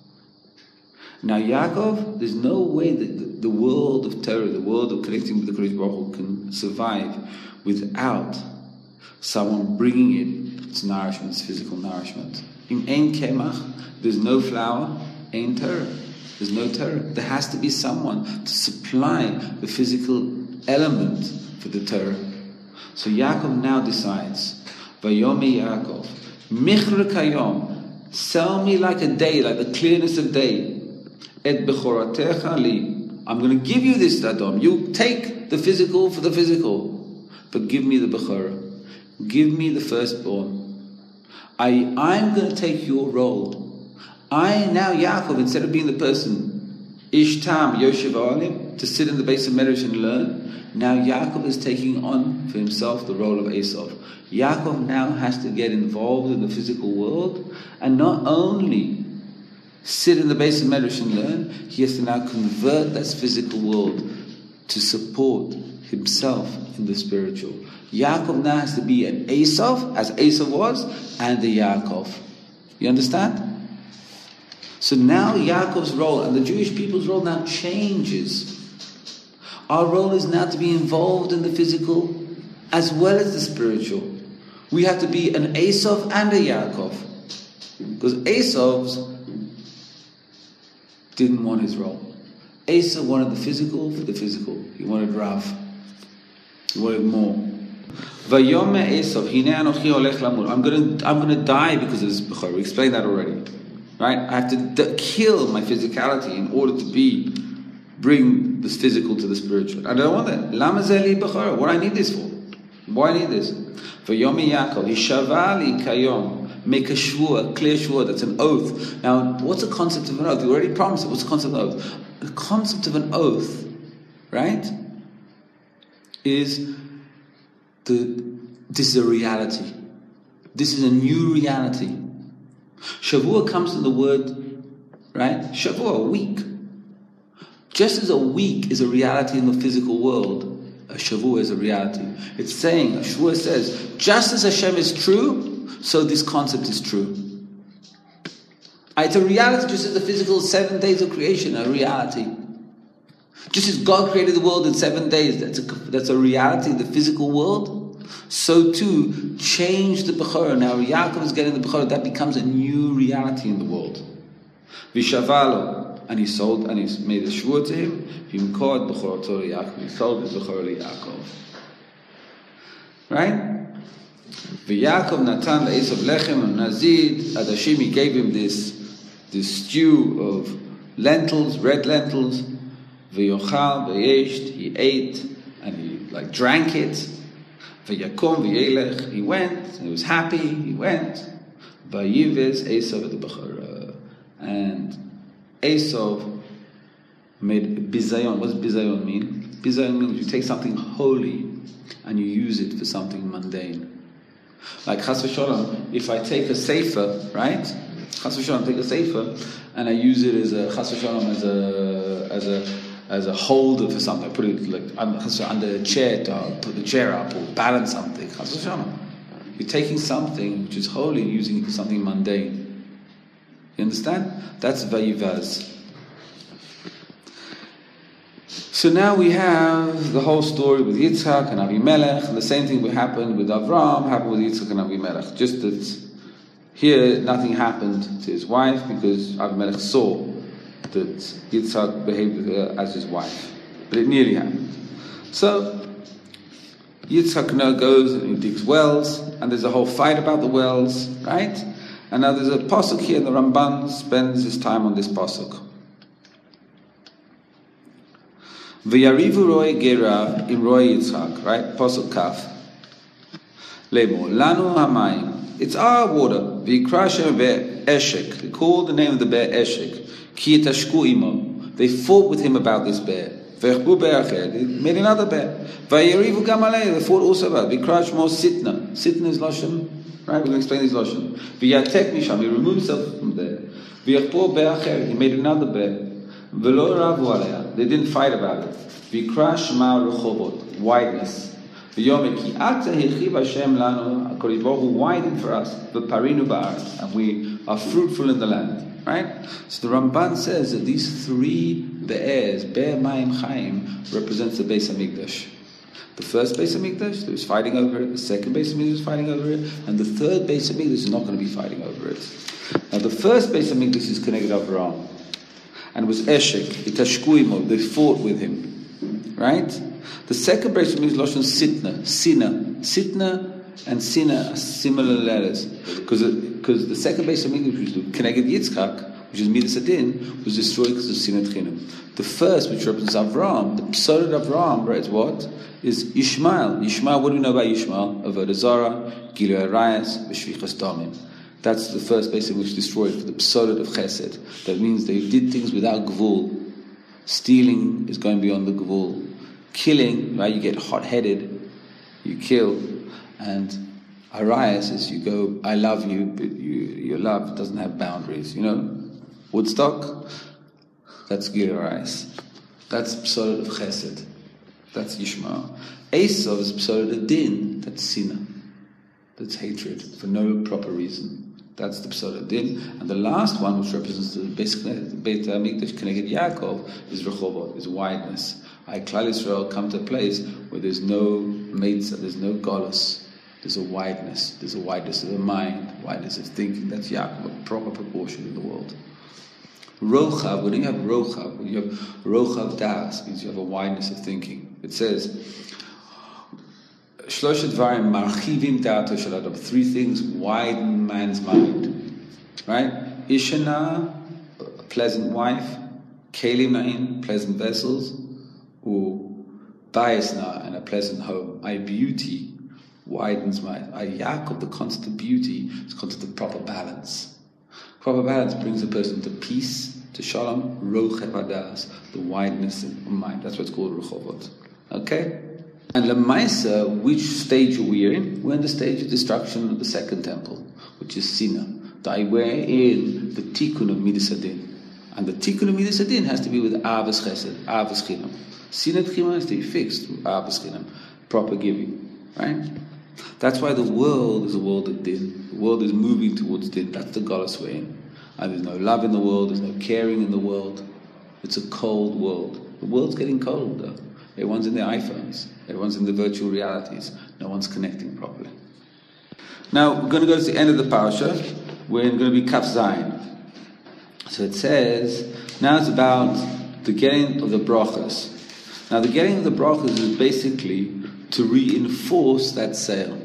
Now Yaakov, there's no way that the world of Torah, the world of connecting with the Kodesh Baruch Hu can survive without someone bringing it its nourishment, its physical nourishment. In Ein Kemach, there's no flour, Ein Torah. There's no Torah. There has to be someone to supply the physical element for the Torah. So Yaakov now decides, Vayomi Yaakov, Michra Kayom, sell me like a day, like the clearness of day. Et Bechoratecha li. I'm going to give you this Adom. You take the physical for the physical, but give me the Bechorah. Give me the firstborn. I'm going to take your role. Now Yaakov, instead of being the person Ishtam Yoshev Olim, to sit in the base of Medrash and learn, now Yaakov is taking on for himself the role of Esav. Yaakov now has to get involved in the physical world and not only sit in the base of Medrash and learn, he has to now convert that physical world to support himself in the spiritual. Yaakov now has to be an Esav, as Esav was, and a Yaakov. You understand? So now Yaakov's role and the Jewish people's role now changes. Our role is now to be involved in the physical as well as the spiritual. We have to be an Esav and a Yaakov. Because Esav's didn't want his role. Esav wanted the physical for the physical. He wanted Rav. He wanted more. Vayome Esav, hine anochi olech lamut. I'm going to die because of this Bechorah. We explained that already. Right? I have to kill my physicality in order to bring this physical to the spiritual. I don't want that. Lama zeli b'chara. What do I need this for? Why I need this? For Yomi Yaakov, Hishavali kayom. Make a shvua, a clear shvua. That's an oath. Now, what's the concept of an oath? You already promised it. What's the concept of an oath? The concept of an oath, right, is this is a reality. This is a new reality. Shavua comes from the word, right? Shavua, a week. Just as a week is a reality in the physical world, a Shavua is a reality. It's saying, a Shavua says, just as Hashem is true, so this concept is true. It's a reality, just as the physical 7 days of creation, a reality. Just as God created the world in 7 days, that's a reality in the physical world. So too, change the Bechorah. Now Yaakov is getting the Bechorah, that becomes a new reality in the world. Vishavalo, and he sold, and he made a shvur to him. Vimkod Bechorah to Yaakov, he sold his Bechorah to Yaakov. Right? V'Yaakov Natan le'Esav lechem and nazid adashim. He gave him this stew of lentils, red lentils. V'yochal v'yesht, he ate and he drank it. V'yakom v'yelech, he went and he was happy. He went. V'yivez Esav the Bechorah, and Esav made bizayon. What does bizayon mean? Bizayon means you take something holy and you use it for something mundane. Like Chas v'Sholom, if I take a sefer, right? Chas v'Sholom, take a sefer, and I use it as a Chas v'Sholom as a holder for something. I put it under a chair to put the chair up or balance something. Chas v'Sholom. You're taking something which is holy, using it for something mundane. You understand? That's vayivaz. So now we have the whole story with Yitzchak and Avimelech, and the same thing happened with Avram, happened with Yitzchak and Avimelech. Just that here nothing happened to his wife because Avimelech saw that Yitzchak behaved with her as his wife. But it nearly happened. So Yitzchak now goes and he digs wells, and there's a whole fight about the wells, right? And now there's a pasuk here, and the Ramban spends his time on this pasuk. V'yarivu roi gerav im roi Yitzchak, right? Pasuk kaf. Lemo lanu hamayim. It's our water. V'yikrashem ve'eshek. They called the name of the bear Eshek. Ki yitashku imo. They fought with him about this bear. V'yachbu be'acher. They made another bear. V'yarivu gam alei. They fought also about it. V'yikrash mo sitna. Sitna is lashon. Right? We're going to explain this lashon. V'yatek misham. He removed himself from there. V'yachbu be'acher. He made another bear. V'lo ravu alei. They didn't fight about it. V'yikrash ma rechovot. Wideness. V'yomer ki ata hirchiv Hashem lanu. HaKadosh Baruch Hu widened for us. V'parinu ba'aretz. And we are fruitful in the land. Right? So the Ramban says that these three be'ers, Be'er Mayim Chaim, represents the Beis HaMikdash. The first Beis HaMikdash, they was fighting over it. The second Beis HaMikdash was fighting over it. And the third Beis HaMikdash is not going to be fighting over it. Now the first Beis HaMikdash is connected to Avraham. And it was Eshek, Itashkuimo, they fought with him. Right? The second Beis HaMikdash is Lashon Sitna, Sina. Sitna and Sina are similar letters. Because the second Beis HaMikdash, which was connected Yitzchak, which is Midas Adin, was destroyed because of Sinat Chinam. The first, which represents Avraham, the Pseudo of Avraham, right, is Ishmael. Ishmael, what do we know about Ishmael? Avodah Zarah, Gilui Arayos, V'shvichas Damim. That's the first Beis HaMikdash destroyed for the Pseudo of Chesed. That means they did things without Gvul. Stealing is going beyond the Gvul. Killing, right, you get hot-headed, you kill, and Arayos is you go, I love you, but your love doesn't have boundaries, you know? Woodstock, that's Gilui Arayos. That's Pseudo of Chesed. That's Yishmael. Esav is Pseudo of Din. That's Sina. That's hatred for no proper reason. That's the Pseudo of Din. And the last one, which represents the Beit HaMikdash connected Yaakov, is Rechovot, is wideness. Klal Yisrael come to a place where there's no Meitzah, there's no Golus. There's a wideness. There's a wideness of the mind, wideness of thinking. That's Yaakov, a proper proportion in the world. Rochav, when you have Rochav, when you have Rochav Das, means you have a wideness of thinking. It says, Shloshet Dvarim marchivim da'ato shel adam. Three things widen man's mind. Right? Ishana, a pleasant wife. Kelim na'in, pleasant vessels. Or Bayesna, and a pleasant home. Beauty widens mind. Yaakov, the constant beauty, is constant of proper balance. Proper balance brings a person to peace, to shalom, rochev hadas, the wideness of mind. That's what's called rechovot. Okay? And Lamaisa, which stage are we in? We're in the stage of destruction of the second temple, which is Sina. We're in the tikkun of Midas Adin. And the tikkun of Midas Adin has to be with Avos Chesed, Avos Chinam. Sinat Chinam has to be fixed with Avos Chinam, proper giving. Right? That's why the world is a world of Din. The world is moving towards Din. That's the Golus we're in. And there's no love in the world, there's no caring in the world. It's a cold world. The world's getting colder. Everyone's in their iPhones. Everyone's in the virtual realities. No one's connecting properly. Now, we're going to go to the end of the parasha. We're going to be Kaf Zayin. So it says, now it's about the getting of the brachas. Now, the getting of the brachas is basically to reinforce that sale.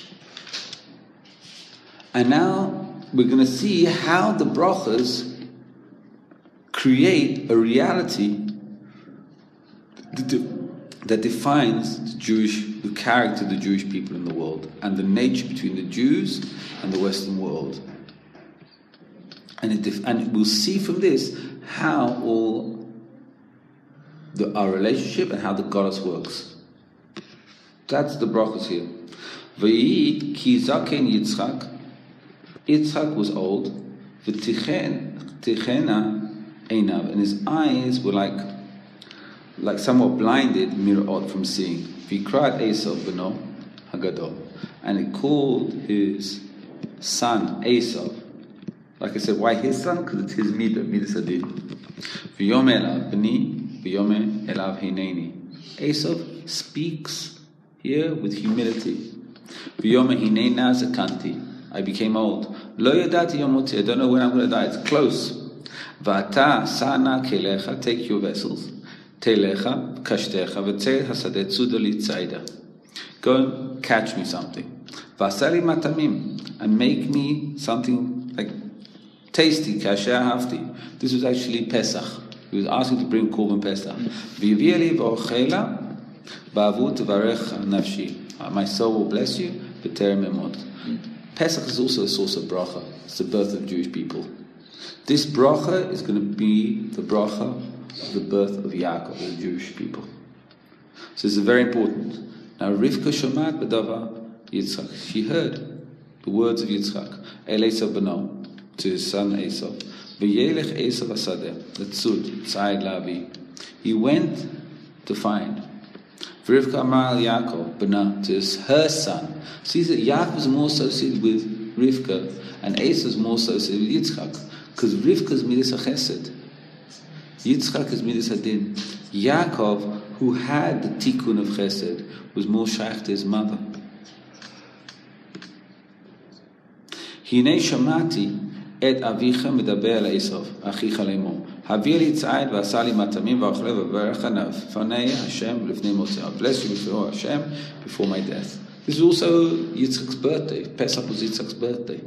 And now we're going to see how the brachas create a reality that defines the character of the Jewish people in the world and the nature between the Jews and the Western world. And we'll see from this how our relationship and how the goddess works. That's the brachas here. V'yi ki zaken Yitzchak. Yitzchak was old. V'tichena einav, and his eyes were like somewhat blinded, mirot, from seeing. V'krat Esav beno hagadol, and he called his son Esav. Like I said, why his son? Because it's his midas adin. V'yomeh elav b'ni, v'yomeh elav hineni. Esav speaks here with humility. V'yomeh hineni zakanti. I became old. Lo yadati yomoti. I don't know when I'm going to die. It's close. V'ata sana kelecha. Take your vessels. Telecha kashtecha v'tzei hasadeh tzuda litzaida. Go and catch me something. V'asali matamim, and make me something like tasty. Kasher hafti. This was actually Pesach. He was asking to bring korban Pesach. V'yivili v'ochela ba'avu tevarech nafshi. My soul will bless you. V'terem emot. Pesach is also a source of bracha. It's the birth of Jewish people. This bracha is going to be the bracha of the birth of Yaakov, the Jewish people. So this is very important. Now Rivka shomat b'davar Yitzchak. She heard the words of Yitzchak. El Esav b'no, to his son Esav. V'yelech Esav hasadeh, letzud, tzayid lavi. He went to find. Rivka amar Yaakov b'na, to her son. See that Yaakov is more associated with Rivka, and Esav is more associated with Yitzchak, because Rivka is midas chesed, Yitzchak is midas adin. Yaakov, who had the tikkun of chesed, was more shaykh to his mother. Hinei shamati et avicha medaber al Esav achicha lemor. Havir li tzayid v'asa li matamim v'achle v'berach fanei Hashem l'fnei motzi. I bless you before Hashem, before my death. This is also Yitzchak's birthday. Pesach was Yitzchak's birthday.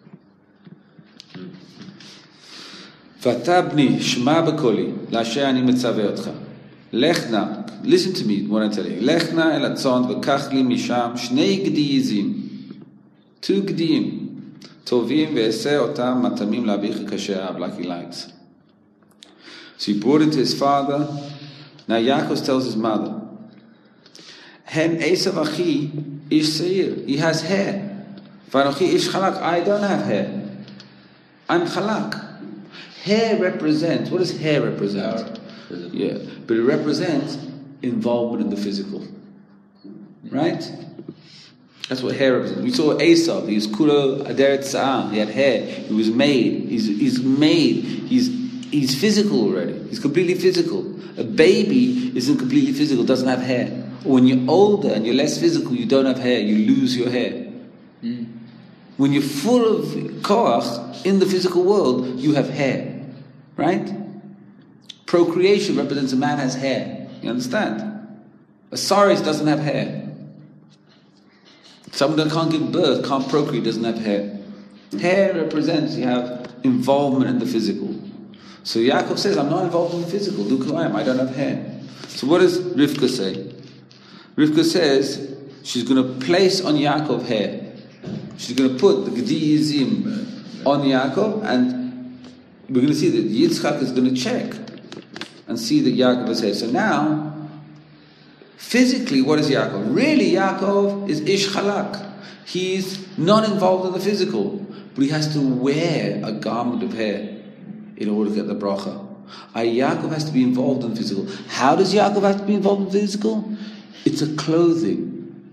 V'ata bni shma b'koli la'asher ani metzaveh otcha. Lechna, listen to me what I tell you. Lechna el hatzon v'kach li misham shnei gdi yizim. 2 gdiim. Tovim ve'eseh otam matamim la'avicha kasher, like he likes. So he brought it to his father. Now Yaakov tells his mother, Hen Esav achi ish seir. He has hair. V'anochi ish chalak. I don't have hair. I'm chalak. Hair represents, what does hair represent? Yeah, but it represents involvement in the physical. Right? That's what hair represents. We saw Esav. He was kulo aderet sa'ah. He had hair. He was made. He's made. He's physical already. He's completely physical. A baby isn't completely physical, doesn't have hair. Or when you're older and you're less physical, you don't have hair, you lose your hair. When you're full of koach in the physical world, you have hair. Right? Procreation represents a man has hair. You understand? A saris doesn't have hair. Someone that can't give birth, can't procreate, doesn't have hair. Hair represents you have involvement in the physical. So Yaakov says, I'm not involved in the physical. Look who I am. I don't have hair. So what does Rivka say? Rivka says she's going to place on Yaakov hair. She's going to put the Gedi Yizim on Yaakov, and we're going to see that Yitzchak is going to check and see that Yaakov has hair. So now, physically, what is Yaakov? Really, Yaakov is Ish Chalak. He's not involved in the physical, but he has to wear a garment of hair in order to get the bracha. Yaakov has to be involved in the physical. How does Yaakov have to be involved in the physical? It's a clothing.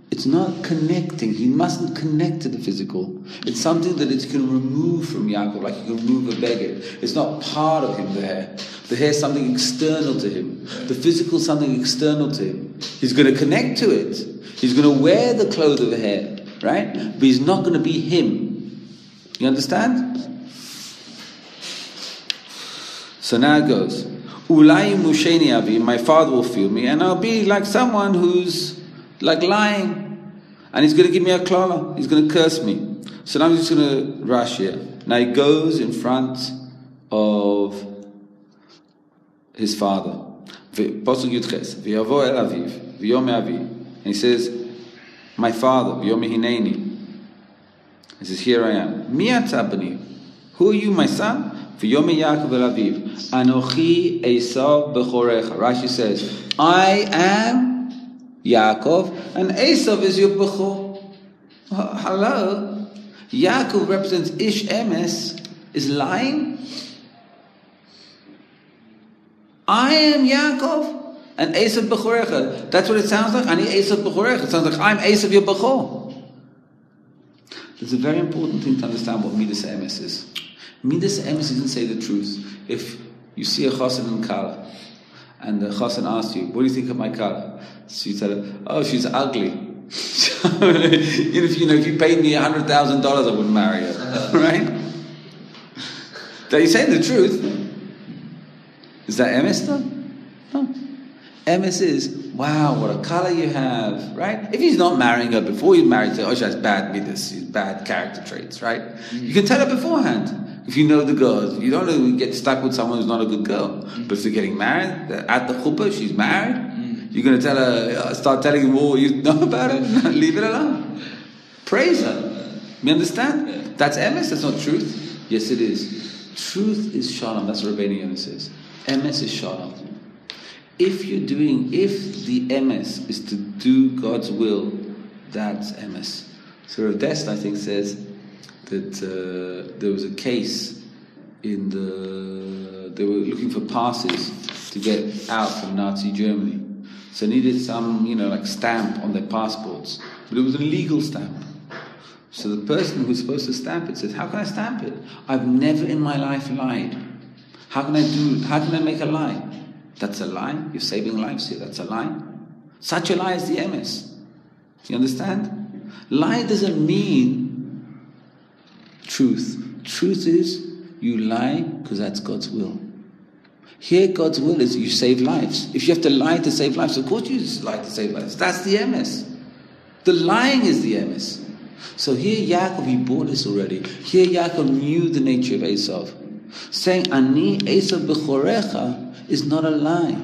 It's not connecting. He mustn't connect to the physical. It's something that it can remove from Yaakov, like you can remove a beged. It's not part of him, the hair. The hair is something external to him. The physical is something external to him. He's going to connect to it. He's going to wear the clothes of the hair, right? But he's not going to be him. You understand? So now it goes. Ulai musheni avi, my father will feel me, and I'll be like someone who's like lying, and he's going to give me a klala. He's going to curse me. So now I'm just going to rush here. Now he goes in front of his father. Pasuk Yudches. V'yavo el aviv, v'yom avi. And he says, my father, v'yom hineni. He says, here I am. Mi ata bani? Who are you, my son? V'yom Yaakov el aviv. Anochi Esav b'chorecha. Rashi says, I am Yaakov, and Esav is your bechor. Hello? Yaakov represents Ish Emes, is lying. I am Yaakov, and Esav b'chorecha. That's what it sounds like. Ani Esav b'chorecha. It sounds like I'm Esav your bechor. It's a very important thing to understand what Midas Emes is. Midas Emes doesn't say the truth. If you see a chassan in Kala, and the chassan asks you, what do you think of my Kala? So you tell her, oh, she's ugly. If you paid me $100,000, I wouldn't marry her. Right? Are you saying the truth? Is that Emes though? No. Emes is, wow, what a Kala you have, right? If he's not marrying her before he's married to her, oh, she has bad midas, bad character traits, right? You can tell her beforehand. If you know the girls, you don't know you get stuck with someone who's not a good girl. But if they're getting married, at the chuppah, she's married, you're going to tell her, start telling her all you know about it, leave it alone. Praise her. You understand? That's emes, that's not truth. Yes, it is. Truth is shalom, that's what Rabbeinu Yonah says. Emes is shalom. If the emes is to do God's will, that's emes. So Rav Dest, I think, says that there was a case they were looking for passes to get out from Nazi Germany. So needed some, stamp on their passports. But it was an illegal stamp. So the person who was supposed to stamp it said, how can I stamp it? I've never in my life lied. How can I make a lie? That's a lie. You're saving lives here. That's a lie. Such a lie is the emes. You understand? Lie doesn't mean truth. Truth is you lie because that's God's will. Here God's will is you save lives. If you have to lie to save lives, of course you lie to save lives. That's the emes. The lying is the emes. So here Yaakov, he bought this already. Here Yaakov knew the nature of Esav. Saying, Ani Esav b'chorecha is not a lie.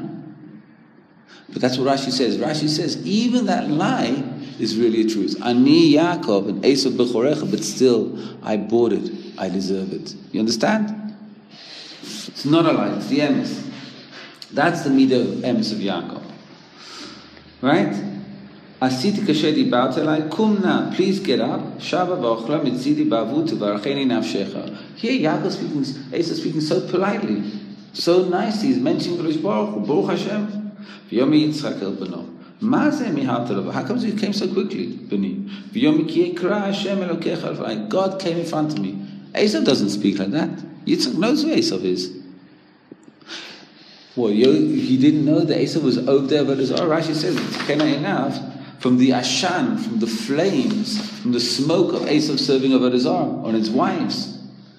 But that's what Rashi says. Rashi says, even that lie is really a truth. Ani Yaakov and Esav b'chorecha, but still, I bought it. I deserve it. You understand? It's not a lie, it's the emes. That's the midah of emes of Yaakov. Right? Asiti kasher dibart elai, kum na, please get up. Shava v'ochla mitzidi ba'avu tevaracheni nafshecha. Here Yaakov speaking, Esav speaking so politely, so nicely. He's mentioning Baruch Hu, Baruch Hashem. V'yomi Yitzchak el beno. Ma zeh mihat elov? How comes he came so quickly, Beni? V'yomi ki yekra Hashem elokecha alfai. God came in front of me. Esav doesn't speak like that. Yitzchak knows who Esav is. Well, he didn't know that Esav was over there, but Rashi says it's enough from the ashan, from the flames, from the smoke of Esav serving Avodah Zarah on his wives.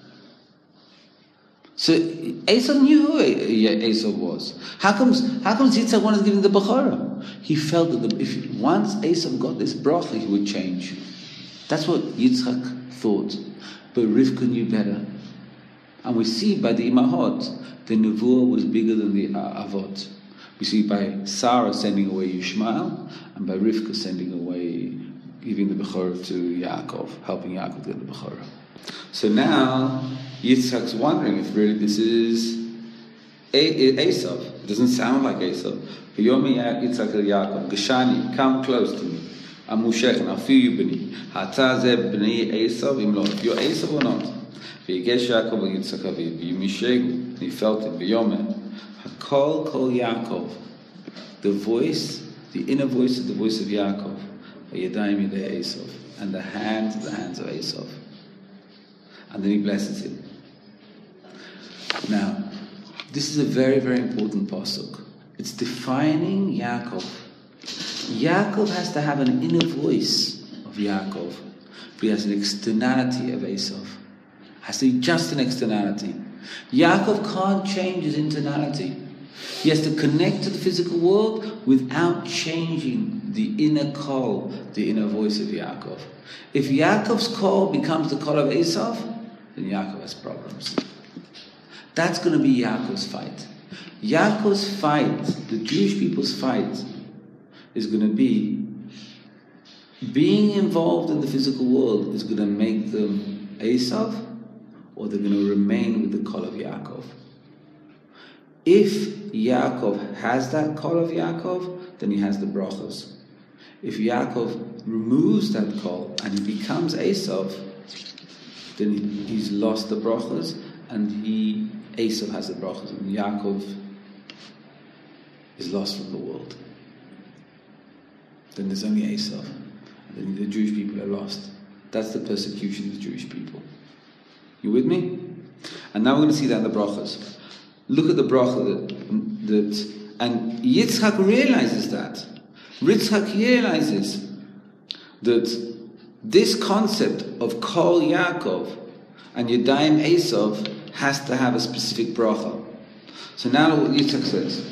So Esav knew who Esav was. How comes Yitzchak wanted to give him the Bechorah? He felt that if once Esav got this bracha, he would change. That's what Yitzchak thought. But Rivka knew better. And we see by the Imahot, the Nevuah was bigger than the Avot. We see by Sarah sending away Yishmael, and by Rivka sending away, giving the Bechorah to Yaakov, helping Yaakov get the Bechorah. So now, Yitzchak's wondering if really this is Esav. It doesn't sound like Esav. V'yomi Yitzchak el Yaakov, Geshani, come close to me. Amushech, I'll feel you, B'ni. Hata zeh b'ni Esav, imlo. If you're Esav or not. V'yigesh Yaakov Yitzchak aviv, v'yimishegu, he felt it, v'yomer, Hakol kol Yaakov, the voice, the inner voice is the voice of Yaakov. Yadayim Yadei Esav, and the hands of Esav. And then he blesses him. Now, this is a very, very important pasuk. It's defining Yaakov. Yaakov has to have an inner voice of Yaakov, but he has an externality of Esav. Has to be just an externality. Yaakov can't change his internality. He has to connect to the physical world without changing the inner call, the inner voice of Yaakov. If Yaakov's call becomes the call of Esav, then Yaakov has problems. That's going to be Yaakov's fight. Yaakov's fight, the Jewish people's fight, is going to be being involved in the physical world is going to make them Esav, or they're going to remain with the call of Yaakov. If Yaakov has that call of Yaakov, then he has the brachos. If Yaakov removes that call and he becomes Esav, then he's lost the brachos, and Esav has the brachos, and Yaakov is lost from the world. Then there's only Esav, and then the Jewish people are lost. That's the persecution of the Jewish people. You with me? And now we're going to see that in the brachos. Look at the bracha and Yitzchak realizes that. Yitzchak realizes that this concept of Kol Yaakov and Yadayim Esav has to have a specific bracha. So now what Yitzchak says.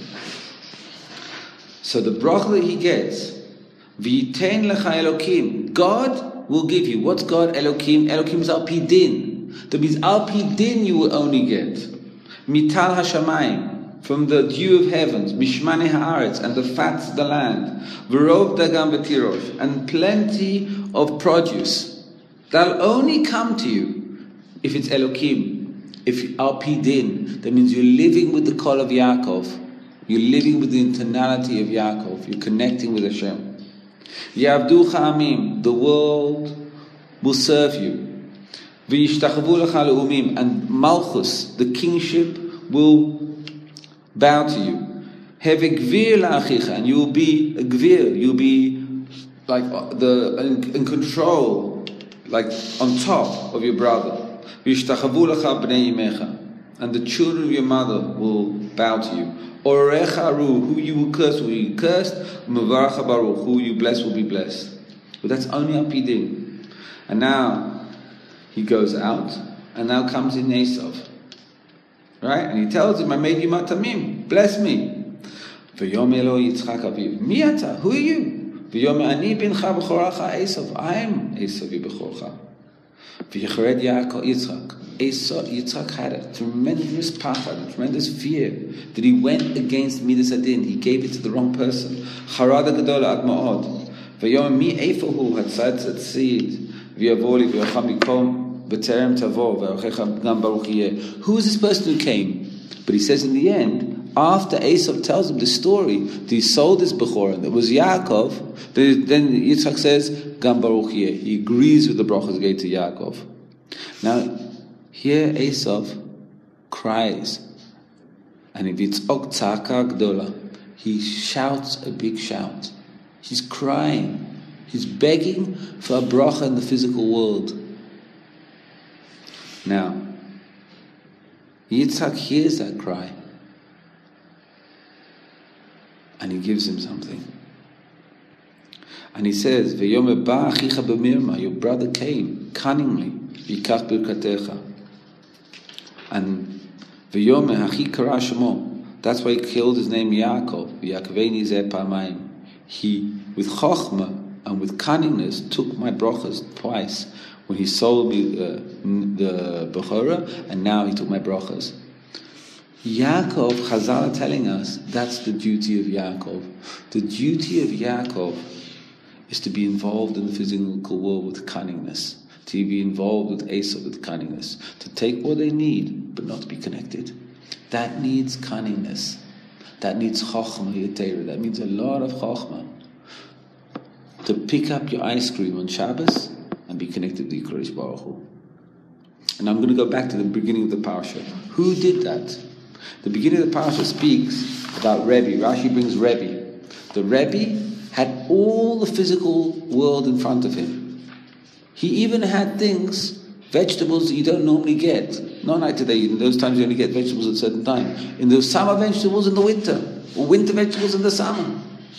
So the bracha that he gets, V'yitein lecha Elokim, God will give you. What's God? Elokim. Elokim is al pi din. That means al pi din you will only get. Mital hashamayim, from the dew of heavens, mishmane haaretz, and the fats of the land, v'rov dagam v'tirosh, and plenty of produce. That'll only come to you if it's Elokim, if al pi din. That means you're living with the call of Yaakov. You're living with the internality of Yaakov. You're connecting with Hashem. Yavducha amim, the world will serve you. V'yishtachavu lecha le'umim, and Malchus, the kingship, will bow to you. Have a gvir la'achicha, and you will be a gvir. You'll be like in control, like on top of your brother. V'yishtachavu lecha bnei yimecha, and the children of your mother will bow to you. Orecha ru, who you will curse will be cursed. Mevarcha baruch, who you bless will be blessed. But that's only al pi din. And now he goes out, and now comes in Esav. Right? And he tells him, I made you matamim, bless me. V'yomer lo Yitzchak aviv, mi ata, who are you? V'yomer ani bincha b'choracha Esav, I am Esav b'chorcha. V'yichred Yaakov Yitzchak. Yitzchak had a tremendous pachad, a tremendous fear that he went against Midas Adin. He gave it to the wrong person. Charada gadola ad ma'od. V'yomer mi eifahu hatzad tzid. V'yavoli v'yacham mikom v'terem tavo v'achecha gam baruch yeh. Who is this person who came? But he says in the end, after Esav tells him the story, that he sold his Bechorah, that was Yaakov, then Yitzchak says, gam baruch yeh. He agrees with the brachas gave to Yaakov. Now, here Esav cries, and if it's tzaka gdola, he shouts a big shout. He's crying. He's begging for a bracha in the physical world. Now, Yitzchak hears that cry, and he gives him something. And he says, "V'yomer ba achicha b'mirma, your brother came cunningly, v'yikach birkatecha." And v'yomer hachi kara shemo, that's why he killed his name Yaakov. V'yakveni zeh pamayim. He, with chokhmah and with cunningness, took my brachas twice. When he sold me the Bechorah, and now he took my brachas. Yaakov, Chazal are telling us, that's the duty of Yaakov. The duty of Yaakov is to be involved in the physical world with cunningness, to be involved with Esav with cunningness, to take what they need, but not to be connected. That needs cunningness. That needs chokhmah yetera. That means a lot of chokhmah. To pick up your ice cream on Shabbos and be connected to Yikadosh Baruch Hu. And I'm going to go back to the beginning of the parasha. Who did that? The beginning of the parasha speaks about Rebbe. Rashi brings Rebbe. The Rebbe had all the physical world in front of him. He even had things, vegetables that you don't normally get. Not like today, in those times you only get vegetables at a certain time. In the summer, vegetables in the winter, or winter vegetables in the summer.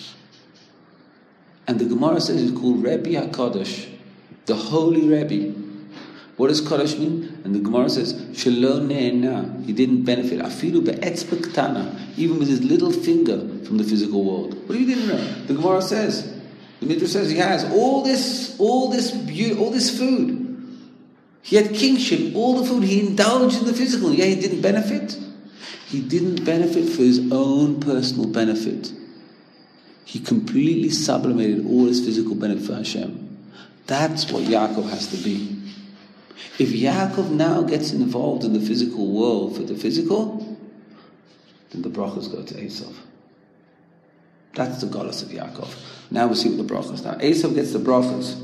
And the Gemara says it's called Rebbe HaKadosh, the holy Rebbe. What does Kadosh mean? And the Gemara says, Shelo ne'ena, he didn't benefit, afilu be'etzba ktana, even with his little finger from the physical world. What do you didn't know? The Gemara says, the Midrash says he has all this food. He had kingship, all the food, he indulged in the physical, yet he didn't benefit. He didn't benefit for his own personal benefit. He completely sublimated all his physical benefit for Hashem. That's what Yaakov has to be. If Yaakov now gets involved in the physical world for the physical, then the brachas go to Esav. That's the galus of Yaakov. Now we see what the brachas. Now Esav gets the brachas.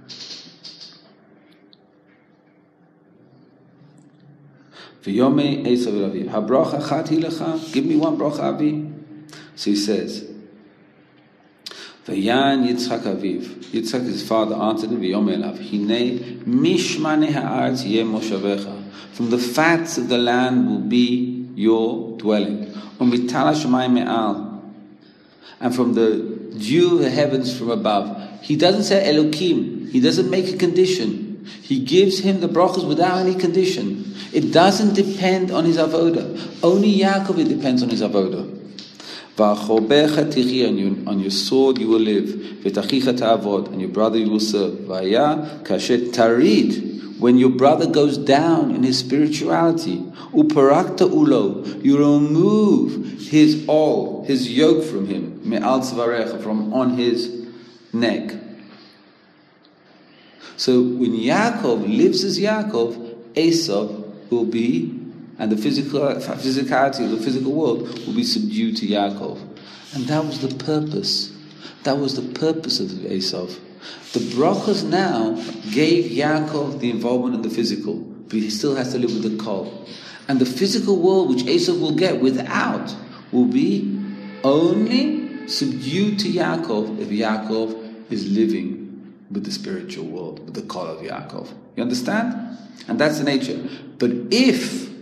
V'yomei Esav Raviv. Habracha chat hi lecha. Give me one bracha, Avi. So he says, V'yan Yitzchak Aviv. Yitzchak, his father, answered him, V'yomei elav. Hinei mishmanei ha'aretz yeh moshavecha. From the fats of the land will be your dwelling. U'mitala shamayim me'al. And from the dew of the heavens from above. He doesn't say Elokim. He doesn't make a condition. He gives him the brachas without any condition. It doesn't depend on his avoda. Only Yaakov it depends on his avoda. On your sword you will live, and your brother you will serve. When your brother goes down in his spirituality, you remove his all, his yoke from him, from on his neck. So when Yaakov lives as Yaakov, Esav will be, and the physicality of the physical world will be subdued to Yaakov. And that was the purpose. That was the purpose of Esav. The brachas now gave Yaakov the involvement in the physical, but he still has to live with the kol. And the physical world which Esav will get without will be only subdued to Yaakov if Yaakov is living with the spiritual world, with the kol of Yaakov. You understand? And that's the nature. But if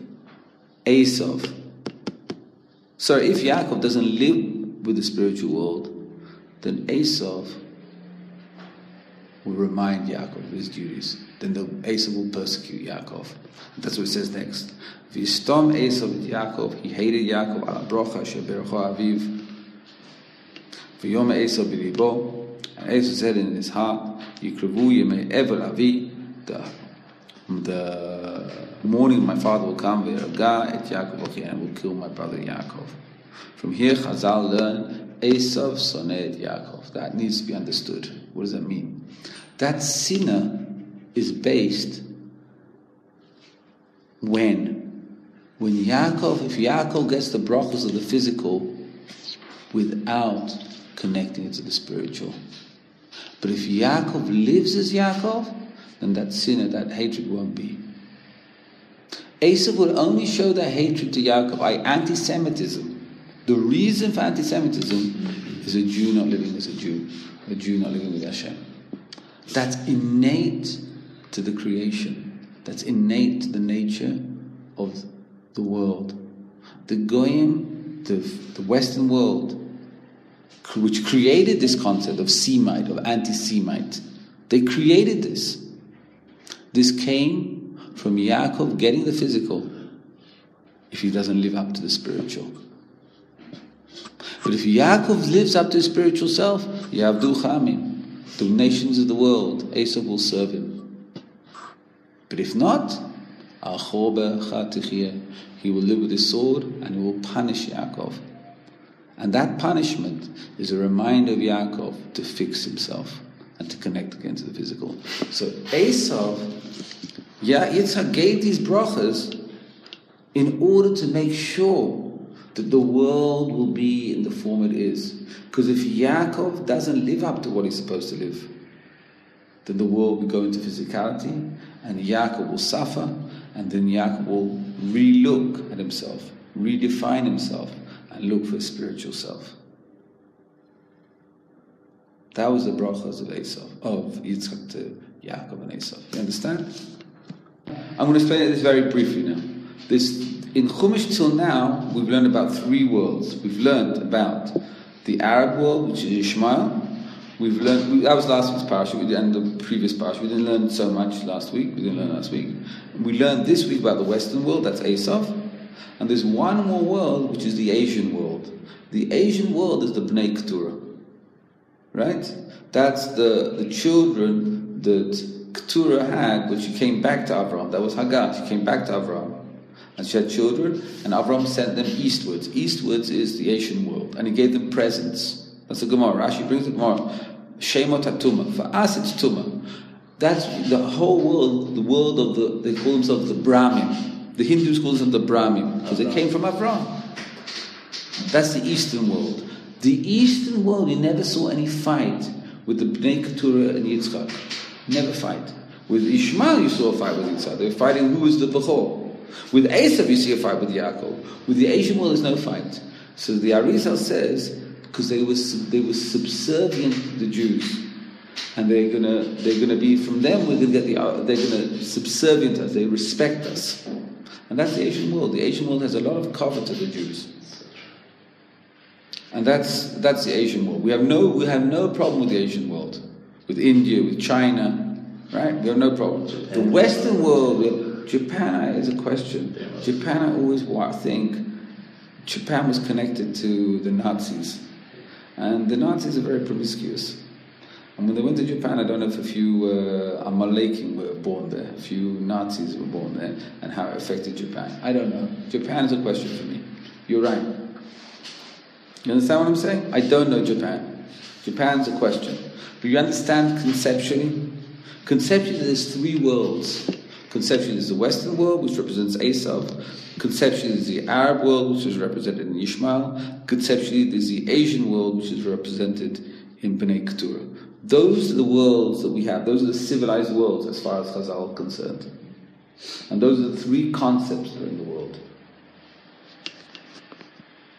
Yaakov doesn't live with the spiritual world, then Esav will remind Yaakov of his duties. Then Esav will persecute Yaakov. That's what it says next. V'yistom Esav et Yaakov, he hated Yaakov ala brocha sheberecho aviv. V'yom Esav b'libo, and Esav said in his heart, Yikrevu yemei evel avi, the morning my father will come, V'yarga et Yaakov and will kill my brother Yaakov. From here Chazal learn Esav soned Yaakov. That needs to be understood. What does that mean? That sinner is based when Yaakov, if Yaakov gets the brachas of the physical without connecting it to the spiritual. But if Yaakov lives as Yaakov, then that sinner, that hatred won't be. Esav will only show that hatred to Yaakov by anti-Semitism. The reason for anti-Semitism is a Jew not living as a Jew not living with Hashem. That's innate to the creation. That's innate to the nature of the world. The Goyim, the Western world, which created this concept of Semite, of anti-Semite, they created this. This came from Yaakov getting the physical if he doesn't live up to the spiritual. But if Yaakov lives up to his spiritual self, Yavdu Chamim, the nations of the world, Esav will serve him. But if not, he will live with his sword and he will punish Yaakov. And that punishment is a reminder of Yaakov to fix himself and to connect again to the physical. So Esav, Yitzchak gave these brachas in order to make sure that the world will be in the form it is. Because if Yaakov doesn't live up to what he's supposed to live, then the world will go into physicality, and Yaakov will suffer, and then Yaakov will re-look at himself, redefine himself, and look for his spiritual self. That was the brachas of Yitzchak to Yaakov and Esav. You understand? I'm going to explain this very briefly now. In Chumash till now, we've learned about 3 worlds. We've learned about the Arab world, which is Ishmael. That was last week's parasha, and the previous parasha. We didn't learn so much last week. We didn't learn last week. We learned this week about the Western world, that's Esav. And there's one more world, which is the Asian world. The Asian world is the Bnei Keturah. Right? That's the children that Keturah had when she came back to Avraham. That was Hagar. She came back to Avraham. And she had children, and Avraham sent them eastwards. Eastwards is the Asian world. And he gave them presents. That's the Gemara. Rashi brings the Gemara. Shemot HaTumah. For us, it's Tumah. That's the whole world, the world of they call themselves the Brahmin. The Hindus call themselves the Brahmin, because they came from Avraham. That's the Eastern world. The Eastern world, you never saw any fight with the Bnei Keturah and Yitzchak. Never fight. With Ishmael, you saw a fight with Yitzchak. They were fighting who was the Bechor. With Esav, you see a fight with Yaakov. With the Asian world, there's no fight. So the Arizal says, because they were subservient to the Jews, and they're gonna be from them. They're gonna subservient us. They respect us, and that's the Asian world. The Asian world has a lot of cover to the Jews, and that's the Asian world. We have no problem with the Asian world, with India, with China, right? We have no problem. The Western world. Japan is a question. Japan, I always think Japan was connected to the Nazis. And the Nazis are very promiscuous. And when they went to Japan, I don't know if a few Amalekim were born there, a few Nazis were born there, and how it affected Japan. I don't know. Japan is a question for me. You're right. You understand what I'm saying? I don't know Japan. Japan's a question. But you understand conceptually? Conceptually, there's 3 worlds. Conceptually, there's the Western world, which represents Esav. Conceptually, there's the Arab world, which is represented in Ishmael. Conceptually, there's the Asian world, which is represented in Bnei Keturah. Those are the worlds that we have. Those are the civilized worlds, as far as Chazal are concerned. And those are the 3 concepts that are in the world.